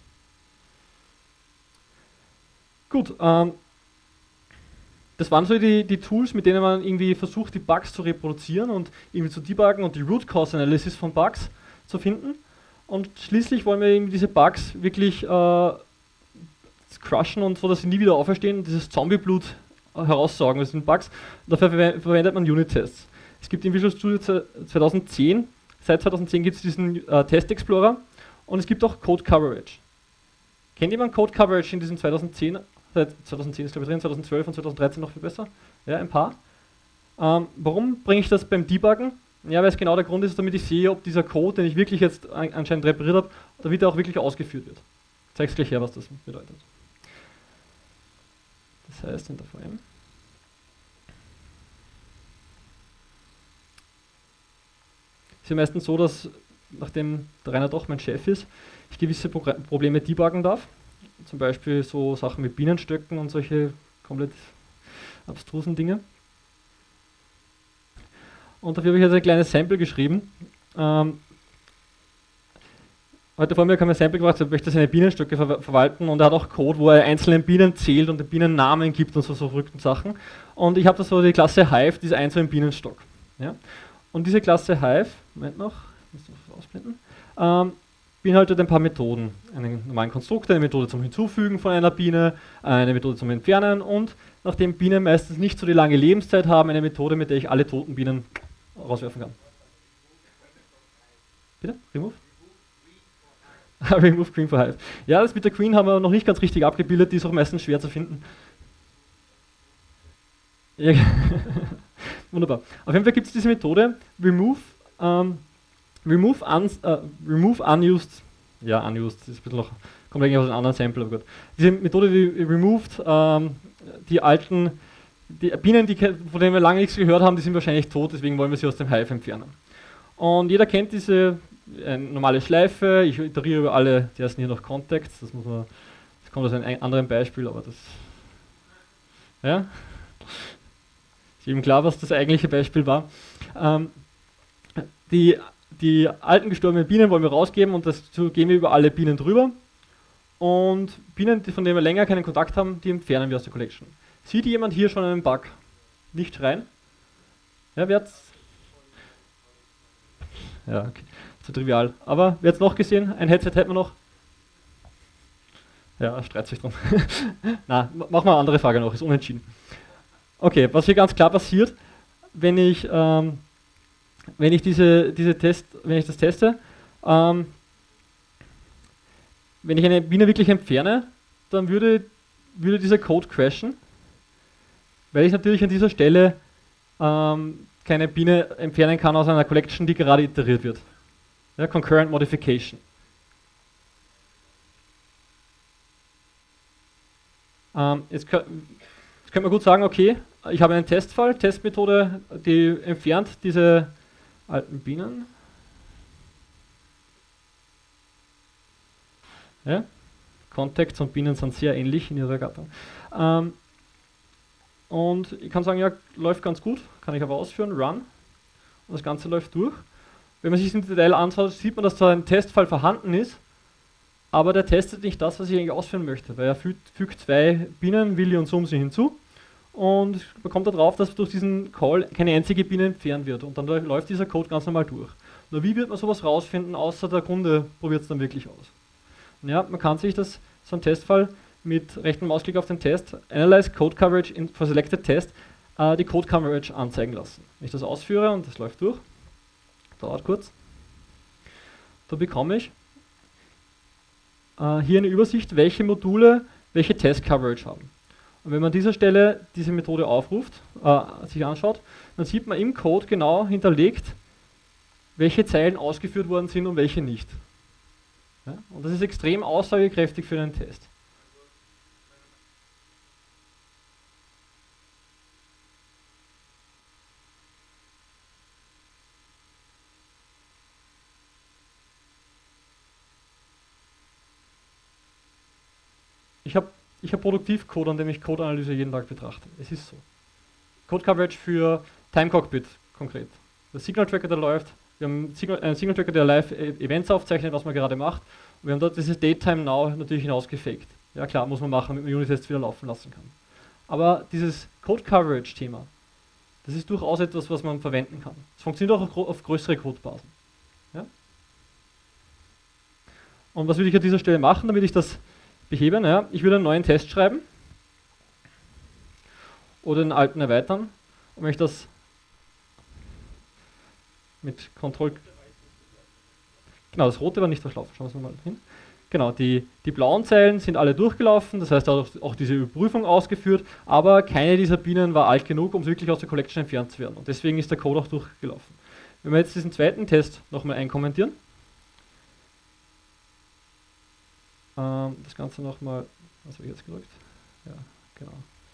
Gut, ähm, das waren so die, die Tools, mit denen man irgendwie versucht, die Bugs zu reproduzieren und irgendwie zu debuggen und die Root Cause Analysis von Bugs zu finden. Und schließlich wollen wir eben diese Bugs wirklich äh, crushen und so, dass sie nie wieder auferstehen und dieses Zombie-Blut heraussaugen aus den Bugs. Und dafür verwe verwendet man Unit-Tests. Es gibt im Visual Studio zweitausendzehn, seit zweitausendzehn gibt es diesen äh, Test Explorer und es gibt auch Code Coverage. Kennt jemand Code Coverage in diesem zweitausendzehn? Seit zweitausendzehn ist glaube ich drin, zweitausendzwölf und zweitausenddreizehn noch viel besser. Ja, ein paar. Ähm, warum bringe ich das beim Debuggen? Ja, weil es genau der Grund ist, damit ich sehe, ob dieser Code, den ich wirklich jetzt an, anscheinend repariert habe, damit er auch wirklich ausgeführt wird. Ich zeige es gleich her, was das bedeutet. Das heißt, hinter V M. Es ist ja meistens so, dass, nachdem der Rainer doch mein Chef ist, ich gewisse Pro Probleme debuggen darf. Zum Beispiel so Sachen mit Bienenstöcken und solche komplett abstrusen Dinge. Und dafür habe ich jetzt ein kleines Sample geschrieben. Ähm, heute vor mir kam ein Sample gemacht, er möchte seine Bienenstöcke ver verwalten und er hat auch Code, wo er einzelnen Bienen zählt und den Bienen Namen gibt und so, so verrückten Sachen. Und ich habe da so die Klasse Hive, die ist ein so ein Bienenstock. Ja? Und diese Klasse Hive, Moment noch, ich muss das ausblenden, ähm, beinhaltet ein paar Methoden. Einen normalen Konstruktor, eine Methode zum Hinzufügen von einer Biene, eine Methode zum Entfernen und, nachdem Bienen meistens nicht so die lange Lebenszeit haben, eine Methode, mit der ich alle toten Bienen rauswerfen kann. Bitte? Remove? Remove Queen for Hive. Ja, das mit der Queen haben wir noch nicht ganz richtig abgebildet, die ist auch meistens schwer zu finden. Ja. Wunderbar. Auf jeden Fall gibt es diese Methode, remove, ähm, remove, un, äh, remove unused, ja, unused, das ist ein bisschen noch, kommt eigentlich aus einem anderen Sample, aber gut. Diese Methode, die removed, ähm, die alten, die Bienen, die, von denen wir lange nichts gehört haben, die sind wahrscheinlich tot, deswegen wollen wir sie aus dem Hive entfernen. Und jeder kennt diese äh, normale Schleife, ich iteriere über alle, die heißen hier noch Contacts, das muss man, das kommt aus einem anderen Beispiel, aber das, ja, ist eben klar, was das eigentliche Beispiel war. Ähm, die, die alten gestorbenen Bienen wollen wir rausgeben und dazu gehen wir über alle Bienen drüber. Und Bienen, die, von denen wir länger keinen Kontakt haben, die entfernen wir aus der Collection. Sieht jemand hier schon einen Bug? Nicht schreien? Ja, wer hat's? Ja, okay. Zu trivial. Aber wer hat's noch gesehen? Ein Headset hätten wir noch. Ja, streitet sich drum. Na, machen wir eine andere Frage noch, ist unentschieden. Okay, was hier ganz klar passiert, wenn ich, ähm, wenn ich diese, diese Test, wenn ich das teste, ähm, wenn ich eine Biene wirklich entferne, dann würde, würde dieser Code crashen, weil ich natürlich an dieser Stelle ähm, keine Biene entfernen kann aus einer Collection, die gerade iteriert wird. Ja, Concurrent Modification. Ähm, jetzt, jetzt könnte man gut sagen, okay, ich habe einen Testfall, Testmethode, die entfernt diese alten Bienen. Ja? Contacts und Bienen sind sehr ähnlich in ihrer Gattung. Ähm, und ich kann sagen, ja, läuft ganz gut, kann ich aber ausführen, run. Und das Ganze läuft durch. Wenn man sich das im Detail anschaut, sieht man, dass da ein Testfall vorhanden ist, aber der testet nicht das, was ich eigentlich ausführen möchte, weil er fügt, fügt zwei Bienen, Willi und Sumsi, hinzu und man kommt darauf, dass durch diesen Call keine einzige Biene entfernt wird und dann läuft dieser Code ganz normal durch. Nur wie wird man sowas rausfinden, außer der Kunde probiert es dann wirklich aus? Und ja, man kann sich das, so einen Testfall mit rechten Mausklick auf den Test, Analyze Code Coverage in, for Selected Test, äh, die Code Coverage anzeigen lassen. Wenn ich das ausführe und das läuft durch, dauert kurz, da bekomme ich äh, hier eine Übersicht, welche Module welche Test Coverage haben. Und wenn man an dieser Stelle diese Methode aufruft, äh, sich anschaut, dann sieht man im Code genau hinterlegt, welche Zeilen ausgeführt worden sind und welche nicht. Ja? Und das ist extrem aussagekräftig für einen Test. Ich habe ich hab Produktivcode, an dem ich Codeanalyse jeden Tag betrachte. Es ist so. Code Coverage für Time Cockpit konkret. Der Signal Tracker, der läuft. Wir haben einen Signal, einen Signal Tracker, der live Events aufzeichnet, was man gerade macht. Und wir haben dort dieses Datetime Now natürlich hinausgefaked. Ja klar, muss man machen, damit man Unit-Tests wieder laufen lassen kann. Aber dieses Code Coverage Thema, das ist durchaus etwas, was man verwenden kann. Es funktioniert auch auf, auf größere Codebasen. Ja? Und was würde ich an dieser Stelle machen, damit ich das behebe? Naja, ich würde einen neuen Test schreiben oder den alten erweitern. Und wenn ich das mit Control... Genau, das rote war nicht verschlafen. Schauen wir mal hin. Genau, die, die blauen Zeilen sind alle durchgelaufen, das heißt auch, auch diese Überprüfung ausgeführt, aber keine dieser Bienen war alt genug, um wirklich aus der Collection entfernt zu werden. Und deswegen ist der Code auch durchgelaufen. Wenn wir jetzt diesen zweiten Test nochmal einkommentieren, ähm, das Ganze nochmal, was habe ich jetzt gedrückt? Ja, genau.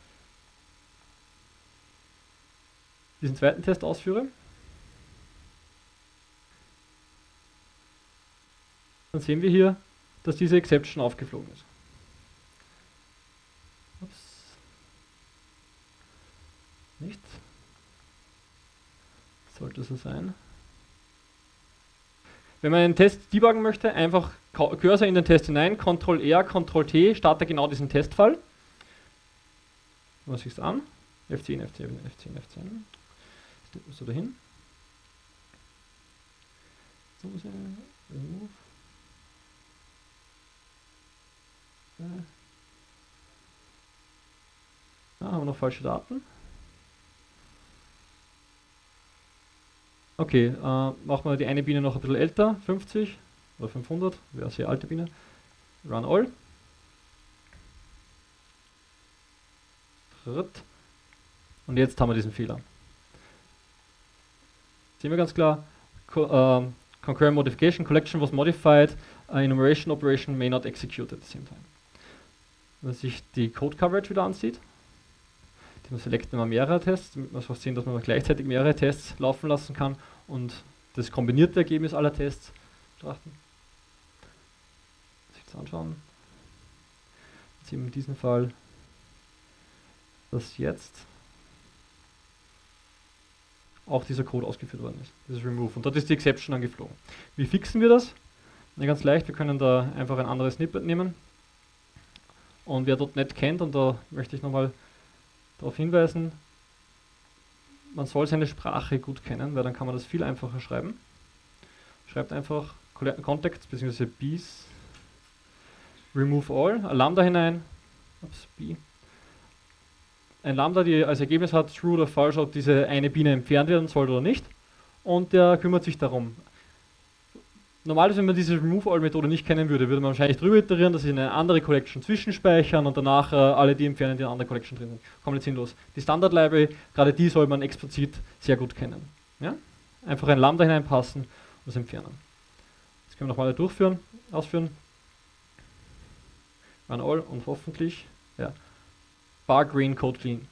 Diesen zweiten Test ausführe, dann sehen wir hier, dass diese Exception aufgeflogen ist. Ups. Nicht. Sollte so sein. Wenn man einen Test debuggen möchte, einfach Cursor in den Test hinein, Ctrl R, Ctrl T, startet genau diesen Testfall. Man sich es an. F zehn, F zehn, F zehn, F zehn. So dahin. So ist er. Remove. Ja, haben wir noch falsche Daten. Okay, äh, machen wir die eine Biene noch ein bisschen älter, fünfzig oder fünfhundert, wäre eine sehr alte Biene. Run all. Und jetzt haben wir diesen Fehler. Sehen wir ganz klar, Co uh, concurrent modification, collection was modified, uh, enumeration operation may not execute at the same time. Wenn man sich die Code Coverage wieder ansieht, man selecten wir mehrere Tests, damit wir sehen, dass man gleichzeitig mehrere Tests laufen lassen kann und das kombinierte Ergebnis aller Tests betrachten. Sich das anschauen. Jetzt sehen wir in diesem Fall, dass jetzt auch dieser Code ausgeführt worden ist, dieses Remove. Und dort ist die Exception angeflogen. Wie fixen wir das? Ja, ganz leicht, wir können da einfach ein anderes Snippet nehmen. Und wer .Punkt net kennt, und da möchte ich nochmal darauf hinweisen, man soll seine Sprache gut kennen, weil dann kann man das viel einfacher schreiben. Schreibt einfach Contacts bzw. Bees, remove all, ein Lambda hinein, ups, B. Ein Lambda, die als Ergebnis hat, true oder false, ob diese eine Biene entfernt werden soll oder nicht. Und der kümmert sich darum. Normalerweise, wenn man diese Remove-All-Methode nicht kennen würde, würde man wahrscheinlich drüber iterieren, dass sie in eine andere Collection zwischenspeichern und danach äh, alle die entfernen, die in einer anderen Collection drin sind. Komplett sinnlos. Die Standard-Library, gerade die soll man explizit sehr gut kennen. Ja? Einfach ein Lambda hineinpassen und das entfernen. Das können wir nochmal durchführen, ausführen. Run all und hoffentlich, ja, bar green code clean.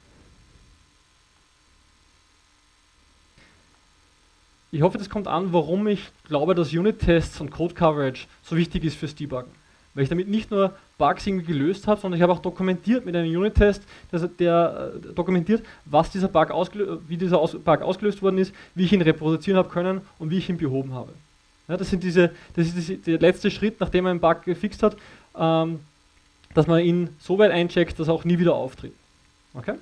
Ich hoffe, das kommt an, warum ich glaube, dass Unit-Tests und Code-Coverage so wichtig ist fürs Debuggen. weil ich damit nicht nur Bugs irgendwie gelöst habe, sondern ich habe auch dokumentiert mit einem Unit-Test, der, der äh, dokumentiert, was dieser Bug wie dieser Aus Bug ausgelöst worden ist, wie ich ihn reproduzieren habe können und wie ich ihn behoben habe. Ja, das, sind diese, das ist diese, der letzte Schritt, nachdem man einen Bug gefixt hat, ähm, dass man ihn so weit eincheckt, dass er auch nie wieder auftritt. Okay?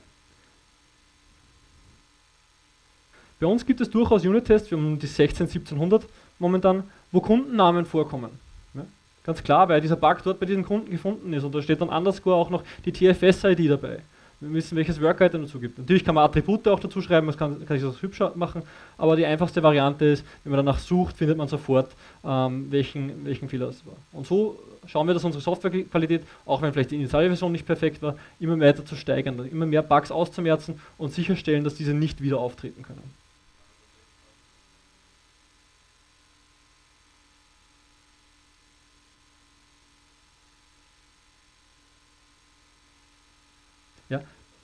Bei uns gibt es durchaus Unit-Tests, wir haben die sechzehn, siebzehnhundert momentan, wo Kundennamen vorkommen. Ja? Ganz klar, weil dieser Bug dort bei diesem Kunden gefunden ist und da steht dann underscore auch noch die T F S I D dabei. Wir wissen, welches Work-Item dazu gibt. Natürlich kann man Attribute auch dazu schreiben, das kann, kann ich das hübscher machen, aber die einfachste Variante ist, wenn man danach sucht, findet man sofort, ähm, welchen, welchen Fehler es war. Und so schauen wir, dass unsere Softwarequalität, auch wenn vielleicht die initiale Version nicht perfekt war, immer weiter zu steigern, immer mehr Bugs auszumerzen und sicherstellen, dass diese nicht wieder auftreten können. Ja.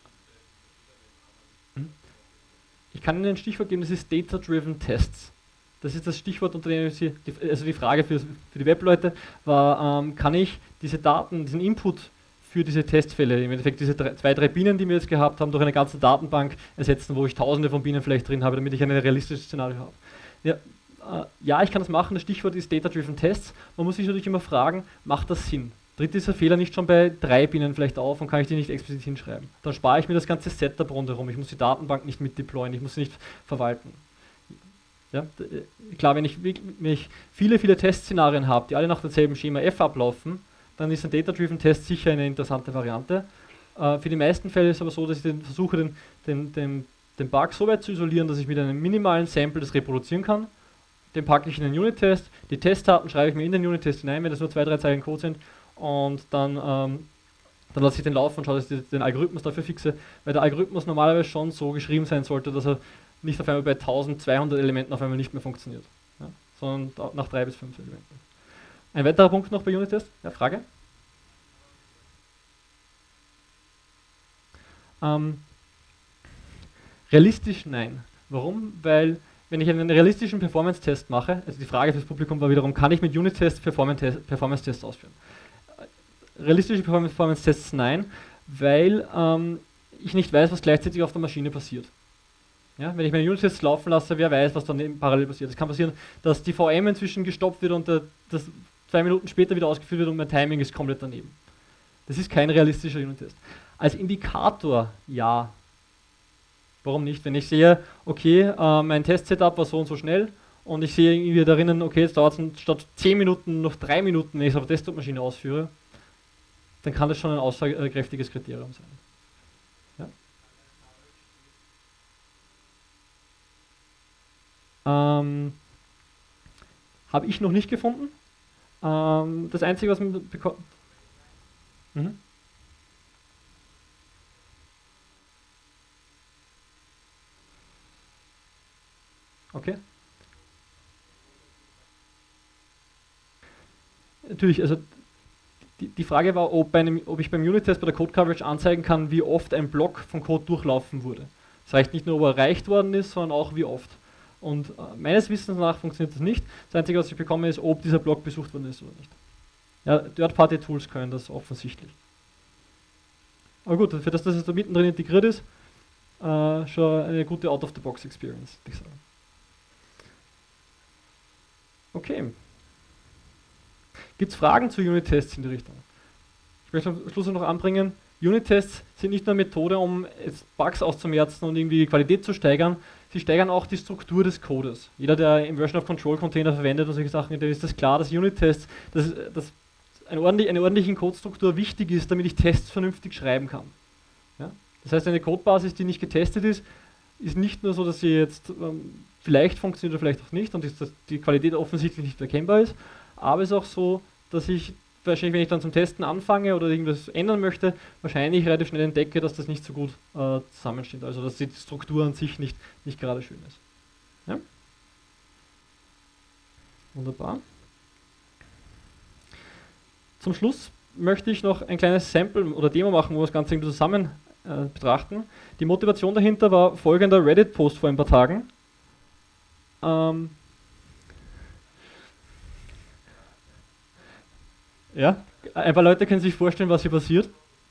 Ich kann Ihnen ein Stichwort geben, das ist Data-Driven Tests. Das ist das Stichwort, unter dem Sie, also die Frage für, für die Webleute war, ähm, kann ich diese Daten, diesen Input für diese Testfälle, im Endeffekt diese drei, zwei, drei Bienen, die wir jetzt gehabt haben, durch eine ganze Datenbank ersetzen, wo ich tausende von Bienen vielleicht drin habe, damit ich ein realistisches Szenario habe. Ja, äh, ja, ich kann das machen, das Stichwort ist Data-Driven Tests. Man muss sich natürlich immer fragen, macht das Sinn? Tritt dieser Fehler nicht schon bei drei Bienen vielleicht auf und kann ich die nicht explizit hinschreiben? Dann spare ich mir das ganze Setup rundherum. Ich muss die Datenbank nicht mit deployen, ich muss sie nicht verwalten. Ja, klar, wenn ich, wenn ich viele, viele Testszenarien habe, die alle nach demselben Schema F ablaufen, dann ist ein Data-Driven Test sicher eine interessante Variante. Äh, für die meisten Fälle ist es aber so, dass ich den, versuche, den, den, den, den Bug so weit zu isolieren, dass ich mit einem minimalen Sample das reproduzieren kann. Den packe ich in den Unit-Test, die Testdaten schreibe ich mir in den Unit-Test hinein, wenn das nur zwei, drei Zeilen Code sind, und dann, ähm, dann lasse ich den laufen und schaue, dass ich den Algorithmus dafür fixe, weil der Algorithmus normalerweise schon so geschrieben sein sollte, dass er nicht auf einmal bei eintausendzweihundert Elementen auf einmal nicht mehr funktioniert, ja, sondern nach drei bis fünf Elementen. Ein weiterer Punkt noch bei Unit-Test? Ja, Frage? Ähm, realistisch nein. Warum? Weil wenn ich einen realistischen Performance-Test mache, also die Frage fürs Publikum war wiederum, kann ich mit Unit-Tests Performance-Tests ausführen? Realistische Performance-Tests nein, weil ähm, ich nicht weiß, was gleichzeitig auf der Maschine passiert. Ja, wenn ich meine Unit-Tests laufen lasse, wer weiß, was dann parallel passiert. Es kann passieren, dass die V M inzwischen gestoppt wird und der, das zwei Minuten später wieder ausgeführt wird und mein Timing ist komplett daneben. Das ist kein realistischer Unit-Test. Als Indikator ja. Warum nicht? Wenn ich sehe, okay, äh, mein Test-Setup war so und so schnell und ich sehe irgendwie darin, okay, jetzt dauert es statt zehn Minuten noch drei Minuten, wenn ich es auf der Desktop-Maschine ausführe, dann kann das schon ein aussagekräftiges Kriterium sein. Ja? Ähm, habe ich noch nicht gefunden. Ähm, das Einzige, was man bekommt... Mhm. Okay. Natürlich, also die, die Frage war, ob, bei einem, ob ich beim Unit-Test bei der Code-Coverage anzeigen kann, wie oft ein Block vom Code durchlaufen wurde. Das reicht nicht nur, ob er erreicht worden ist, sondern auch wie oft. Und äh, meines Wissens nach funktioniert das nicht. Das Einzige, was ich bekomme, ist, ob dieser Block besucht worden ist oder nicht. Ja, Third-Party-Tools können das offensichtlich. Aber gut, für das, dass es da mittendrin integriert ist, äh, schon eine gute Out-of-the-Box-Experience, würde ich sagen. Okay. Gibt es Fragen zu Unit-Tests in die Richtung? Ich möchte am Schluss noch anbringen, Unit-Tests sind nicht nur eine Methode, um jetzt Bugs auszumerzen und irgendwie die Qualität zu steigern, sie steigern auch die Struktur des Codes. Jeder, der im Version of Control Container verwendet und solche Sachen, der ist das klar, dass Unit-Tests, dass, dass eine, ordentlich, eine ordentliche Codestruktur wichtig ist, damit ich Tests vernünftig schreiben kann. Ja? Das heißt, eine Codebasis, die nicht getestet ist, ist nicht nur so, dass sie jetzt ähm, vielleicht funktioniert oder vielleicht auch nicht und ist, dass die Qualität offensichtlich nicht erkennbar ist, aber es ist auch so, dass ich wahrscheinlich, wenn ich dann zum Testen anfange oder irgendwas ändern möchte, wahrscheinlich relativ schnell entdecke, dass das nicht so gut äh, zusammensteht, also dass die Struktur an sich nicht, nicht gerade schön ist. Ja? Wunderbar. Zum Schluss möchte ich noch ein kleines Sample oder Demo machen, wo wir das Ganze irgendwie zusammen äh, betrachten. Die Motivation dahinter war folgender Reddit-Post vor ein paar Tagen. Ähm, ja, Ein paar Leute können sich vorstellen, was hier passiert.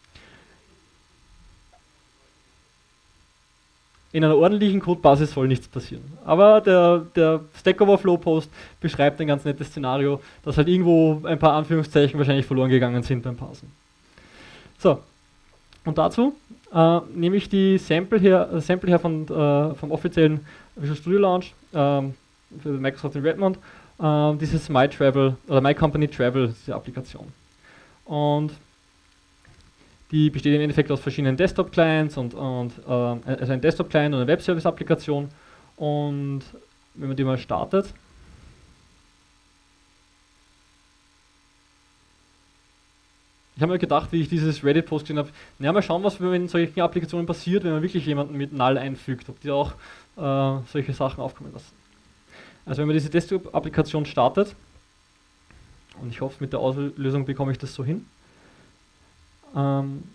In einer ordentlichen Codebasis soll nichts passieren. Aber der, der Stack Overflow Post beschreibt ein ganz nettes Szenario, dass halt irgendwo ein paar Anführungszeichen wahrscheinlich verloren gegangen sind beim Parsen. So, und dazu äh, nehme ich die Sample her, äh, Sample her von, äh, vom offiziellen Visual Studio Launch ähm, für Microsoft in Redmond, äh, dieses My Travel oder My Company Travel, diese Applikation. Und die besteht im Endeffekt aus verschiedenen Desktop-Clients und, und äh, also ein Desktop-Client und eine Web-Service-Applikation. Und wenn man die mal startet, ich habe mir gedacht, wie ich dieses Reddit-Post gesehen habe, naja, mal schauen, was in solchen Applikationen passiert, wenn man wirklich jemanden mit Null einfügt, ob die auch äh, solche Sachen aufkommen lassen. Also wenn man diese Desktop-Applikation startet, und ich hoffe, mit der Auslösung bekomme ich das so hin, ähm,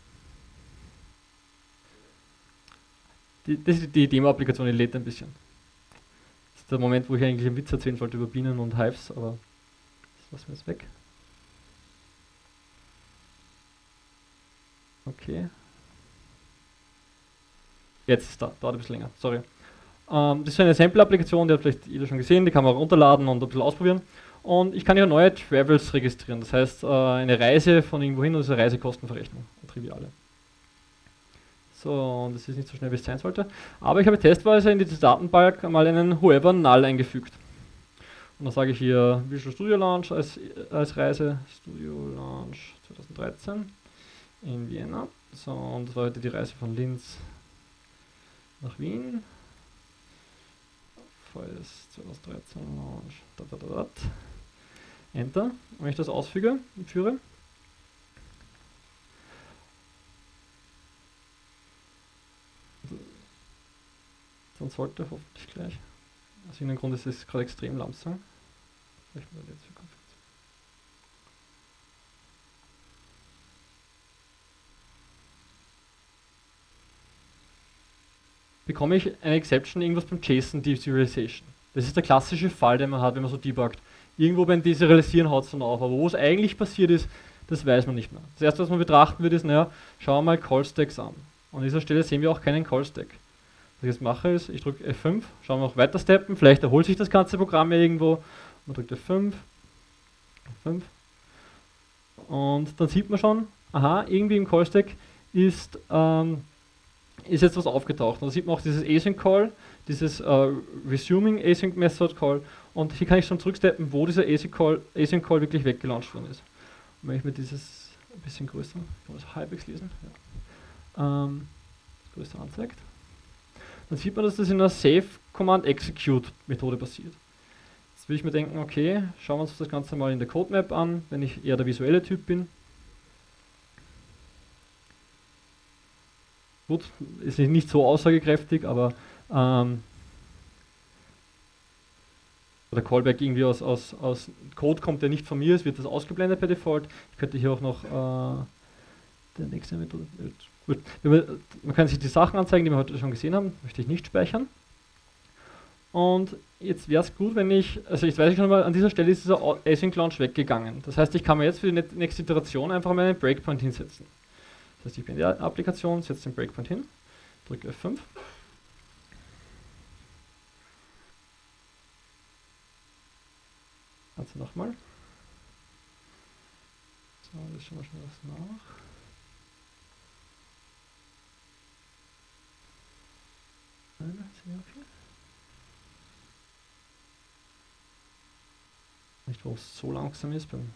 die, das ist die Demo-Applikation, die lädt ein bisschen. Das ist der Moment, wo ich eigentlich einen Witz erzählen wollte über Bienen und Hives, aber das lassen wir jetzt weg. Okay. Jetzt ist da, dauert ein bisschen länger, sorry. Ähm, das ist eine Sample-Applikation, die hat vielleicht jeder schon gesehen, die kann man runterladen und ein bisschen ausprobieren. Und ich kann hier neue Travels registrieren, das heißt äh, eine Reise von irgendwo hin, und das ist eine Reisekostenverrechnung, eine triviale. So, und das ist nicht so schnell, wie es sein sollte. Aber ich habe testweise in diese Datenbank mal einen Whoever Null eingefügt. Und dann sage ich hier Visual Studio Launch als, als Reise, Studio Launch zwanzig dreizehn in Vienna. So, und das war heute die Reise von Linz nach Wien. Falls zwanzig dreizehn Launch, da, da, da, da. Enter. Und wenn ich das ausfüge und führe, dann sollte hoffentlich gleich. Aus irgendeinem Grund ist es gerade extrem langsam. Bekomme ich eine Exception irgendwas beim JSON Deserialization. Das ist der klassische Fall, den man hat, wenn man so debuggt. Irgendwo beim Deserialisieren haut es dann auf, aber wo es eigentlich passiert ist, das weiß man nicht mehr. Das erste, was man betrachten wird, ist, naja, schauen wir mal Callstacks an. Und an dieser Stelle sehen wir auch keinen Callstack. Was ich jetzt mache ist, ich drücke F fünf, schauen wir noch weiter steppen, vielleicht erholt sich das ganze Programm ja irgendwo. Man drückt F fünf, F fünf. Und dann sieht man schon, aha, irgendwie im Callstack ist, ähm, ist jetzt was aufgetaucht. Und da sieht man auch dieses Async Call, dieses äh, Resuming Async Method Call. Und hier kann ich schon zurücksteppen, wo dieser Async Call, Async Call wirklich weggelauncht worden ist. Und wenn ich mir dieses ein bisschen größer, kann man das halbwegs lesen, ja. ähm, das größer anzeigt, dann sieht man, dass das in einer Save Command Execute Methode passiert. Jetzt will ich mir denken, okay, schauen wir uns das Ganze mal in der Codemap an, wenn ich eher der visuelle Typ bin. Gut, ist nicht so aussagekräftig, aber ähm, der Callback irgendwie aus, aus, aus Code kommt, der nicht von mir ist, wird das ausgeblendet per Default. Ich könnte hier auch noch äh, der nächste Methode. Gut. Man kann sich die Sachen anzeigen, die wir heute schon gesehen haben, möchte ich nicht speichern. Und jetzt wäre es gut, wenn ich, also jetzt weiß ich schon mal, an dieser Stelle ist dieser Async Launch weggegangen. Das heißt, ich kann mir jetzt für die nächste Iteration einfach mal einen Breakpoint hinsetzen. Das heißt, ich bin in der Applikation, setze den Breakpoint hin, drücke F fünf. Also nochmal. So, das schauen wir schon was nach. Nicht, warum es so langsam ist. Beim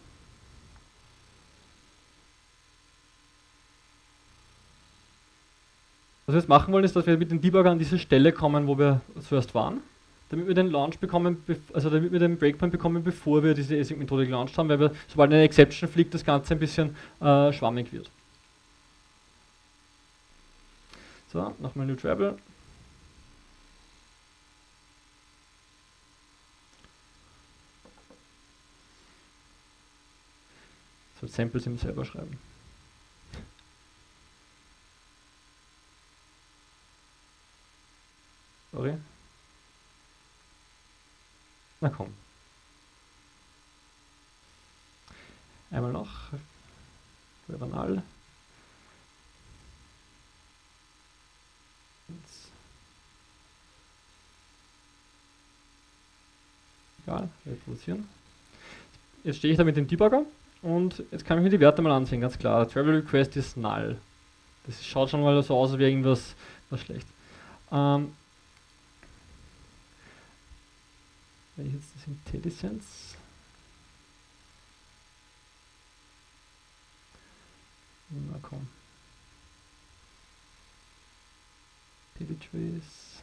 Was wir jetzt machen wollen, ist, dass wir mit dem Debugger an diese Stelle kommen, wo wir zuerst waren, damit wir den Launch bekommen, also damit wir den Breakpoint bekommen, bevor wir diese Async-Methode gelauncht haben, weil wir, sobald eine Exception fliegt, das Ganze ein bisschen äh, schwammig wird. So, nochmal New Travel. So, Samples ihm selber schreiben. Sorry. Na komm. Einmal noch. Null. Egal, reproduzieren. Jetzt stehe ich da mit dem Debugger und jetzt kann ich mir die Werte mal ansehen, ganz klar. Travel Request ist null. Das schaut schon mal so aus, als wäre irgendwas was schlecht. Ähm, wenn ich jetzt das IntelliSense. Na komm. IntelliTrace.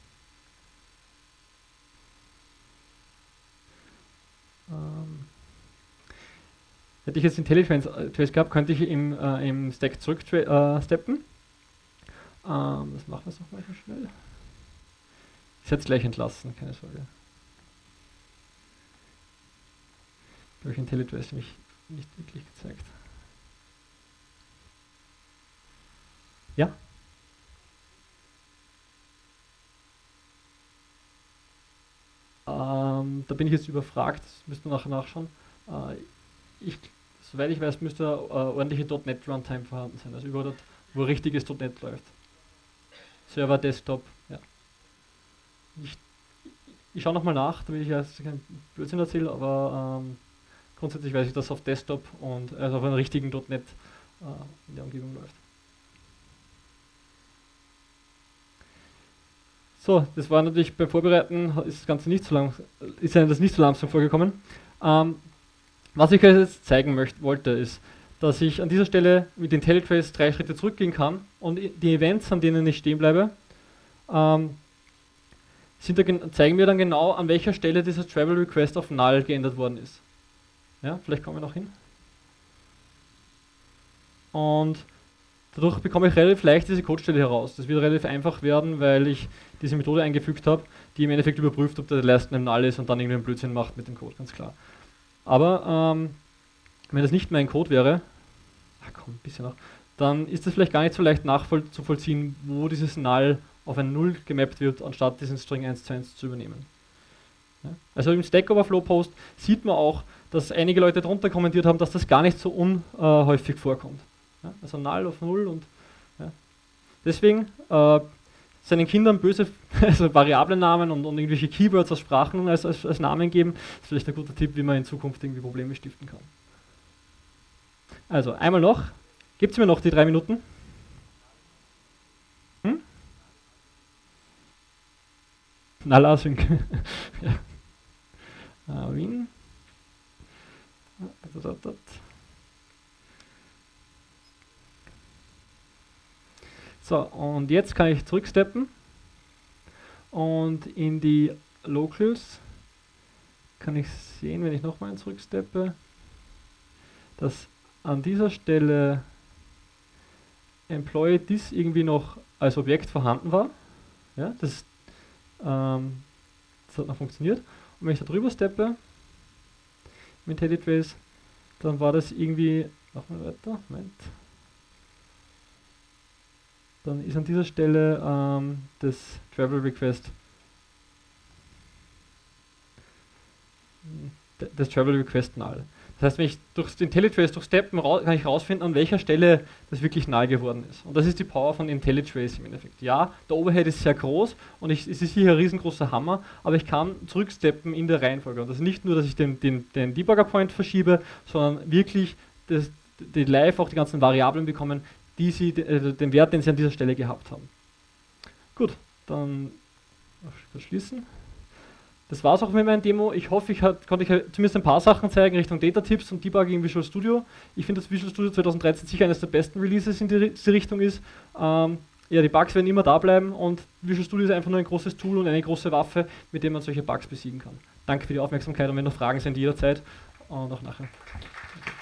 Ähm, hätte ich jetzt IntelliTrace gehabt, könnte ich im, äh, im Stack zurücksteppen. Ähm, das machen wir jetzt nochmal schnell. Ich hätte es gleich entlassen, keine Sorge. Ich habe IntelliTrace nämlich nicht wirklich gezeigt. Ja? Ähm, da bin ich jetzt überfragt, das müsst ihr nachher nachschauen. Äh, ich, soweit ich weiß, müsste äh, ordentliche .NET Runtime vorhanden sein, also überall dort, wo richtiges .NET läuft. Server, Desktop, ja. Ich, ich schaue nochmal nach, damit ich jetzt keinen Blödsinn erzähle, aber ähm, grundsätzlich weiß ich, dass auf Desktop und also auf einem richtigen .NET äh, in der Umgebung läuft. So, das war natürlich beim Vorbereiten, ist das Ganze nicht so lang, ist einem das nicht so langsam vorgekommen. Ähm, was ich euch jetzt zeigen möchte, wollte, ist, dass ich an dieser Stelle mit IntelliTrace drei Schritte zurückgehen kann und die Events, an denen ich stehen bleibe, ähm, sind da, zeigen mir dann genau, an welcher Stelle dieser Travel Request auf Null geändert worden ist. Ja, vielleicht kommen wir noch hin. Und dadurch bekomme ich relativ leicht diese Codestelle heraus. Das wird relativ einfach werden, weil ich diese Methode eingefügt habe, die im Endeffekt überprüft, ob der Last Name Null ist und dann irgendwie einen Blödsinn macht mit dem Code, ganz klar. Aber ähm, wenn das nicht mein Code wäre, ach komm, ein bisschen noch, dann ist das vielleicht gar nicht so leicht nachzuvollziehen, wo dieses Null auf ein Null gemappt wird, anstatt diesen String eins zu eins zu übernehmen. Ja? Also im Stack Overflow Post sieht man auch, dass einige Leute drunter kommentiert haben, dass das gar nicht so unhäufig vorkommt. Ja? Also Null auf Null und ja. Deswegen äh, seinen Kindern böse also Variablennamen und, und irgendwelche Keywords aus Sprachen als, als, als Namen geben, ist vielleicht ein guter Tipp, wie man in Zukunft irgendwie Probleme stiften kann. Also einmal noch, gibt es mir noch die drei Minuten? Hm? Null Async. Ja. Uh, win. So, und jetzt kann ich zurücksteppen und in die Locals kann ich sehen, wenn ich nochmal zurücksteppe, dass an dieser Stelle Employee This irgendwie noch als Objekt vorhanden war. Ja, das, ähm, das hat noch funktioniert. Und wenn ich da drüber steppe mit IntelliTrace, dann war das irgendwie, nochmal weiter, Moment. Dann ist an dieser Stelle ähm, das Travel Request das Travel Request null. Das heißt, wenn ich durch IntelliTrace durchsteppen, kann ich herausfinden, an welcher Stelle das wirklich null geworden ist. Und das ist die Power von IntelliTrace im Endeffekt. Ja, der Overhead ist sehr groß und ich, es ist hier ein riesengroßer Hammer, aber ich kann zurücksteppen in der Reihenfolge. Und das ist nicht nur, dass ich den, den, den Debugger-Point verschiebe, sondern wirklich das, die live auch die ganzen Variablen bekommen, die sie, äh, den Wert, den sie an dieser Stelle gehabt haben. Gut, dann schließen. Das war es auch mit meinem Demo. Ich hoffe, ich hat, konnte ich zumindest ein paar Sachen zeigen Richtung Data Tips und Debugging in Visual Studio. Ich finde, dass Visual Studio zwanzig dreizehn sicher eines der besten Releases in die, diese Richtung ist. Ähm, ja, die Bugs werden immer da bleiben und Visual Studio ist einfach nur ein großes Tool und eine große Waffe, mit dem man solche Bugs besiegen kann. Danke für die Aufmerksamkeit und wenn noch Fragen sind, jederzeit und auch nachher.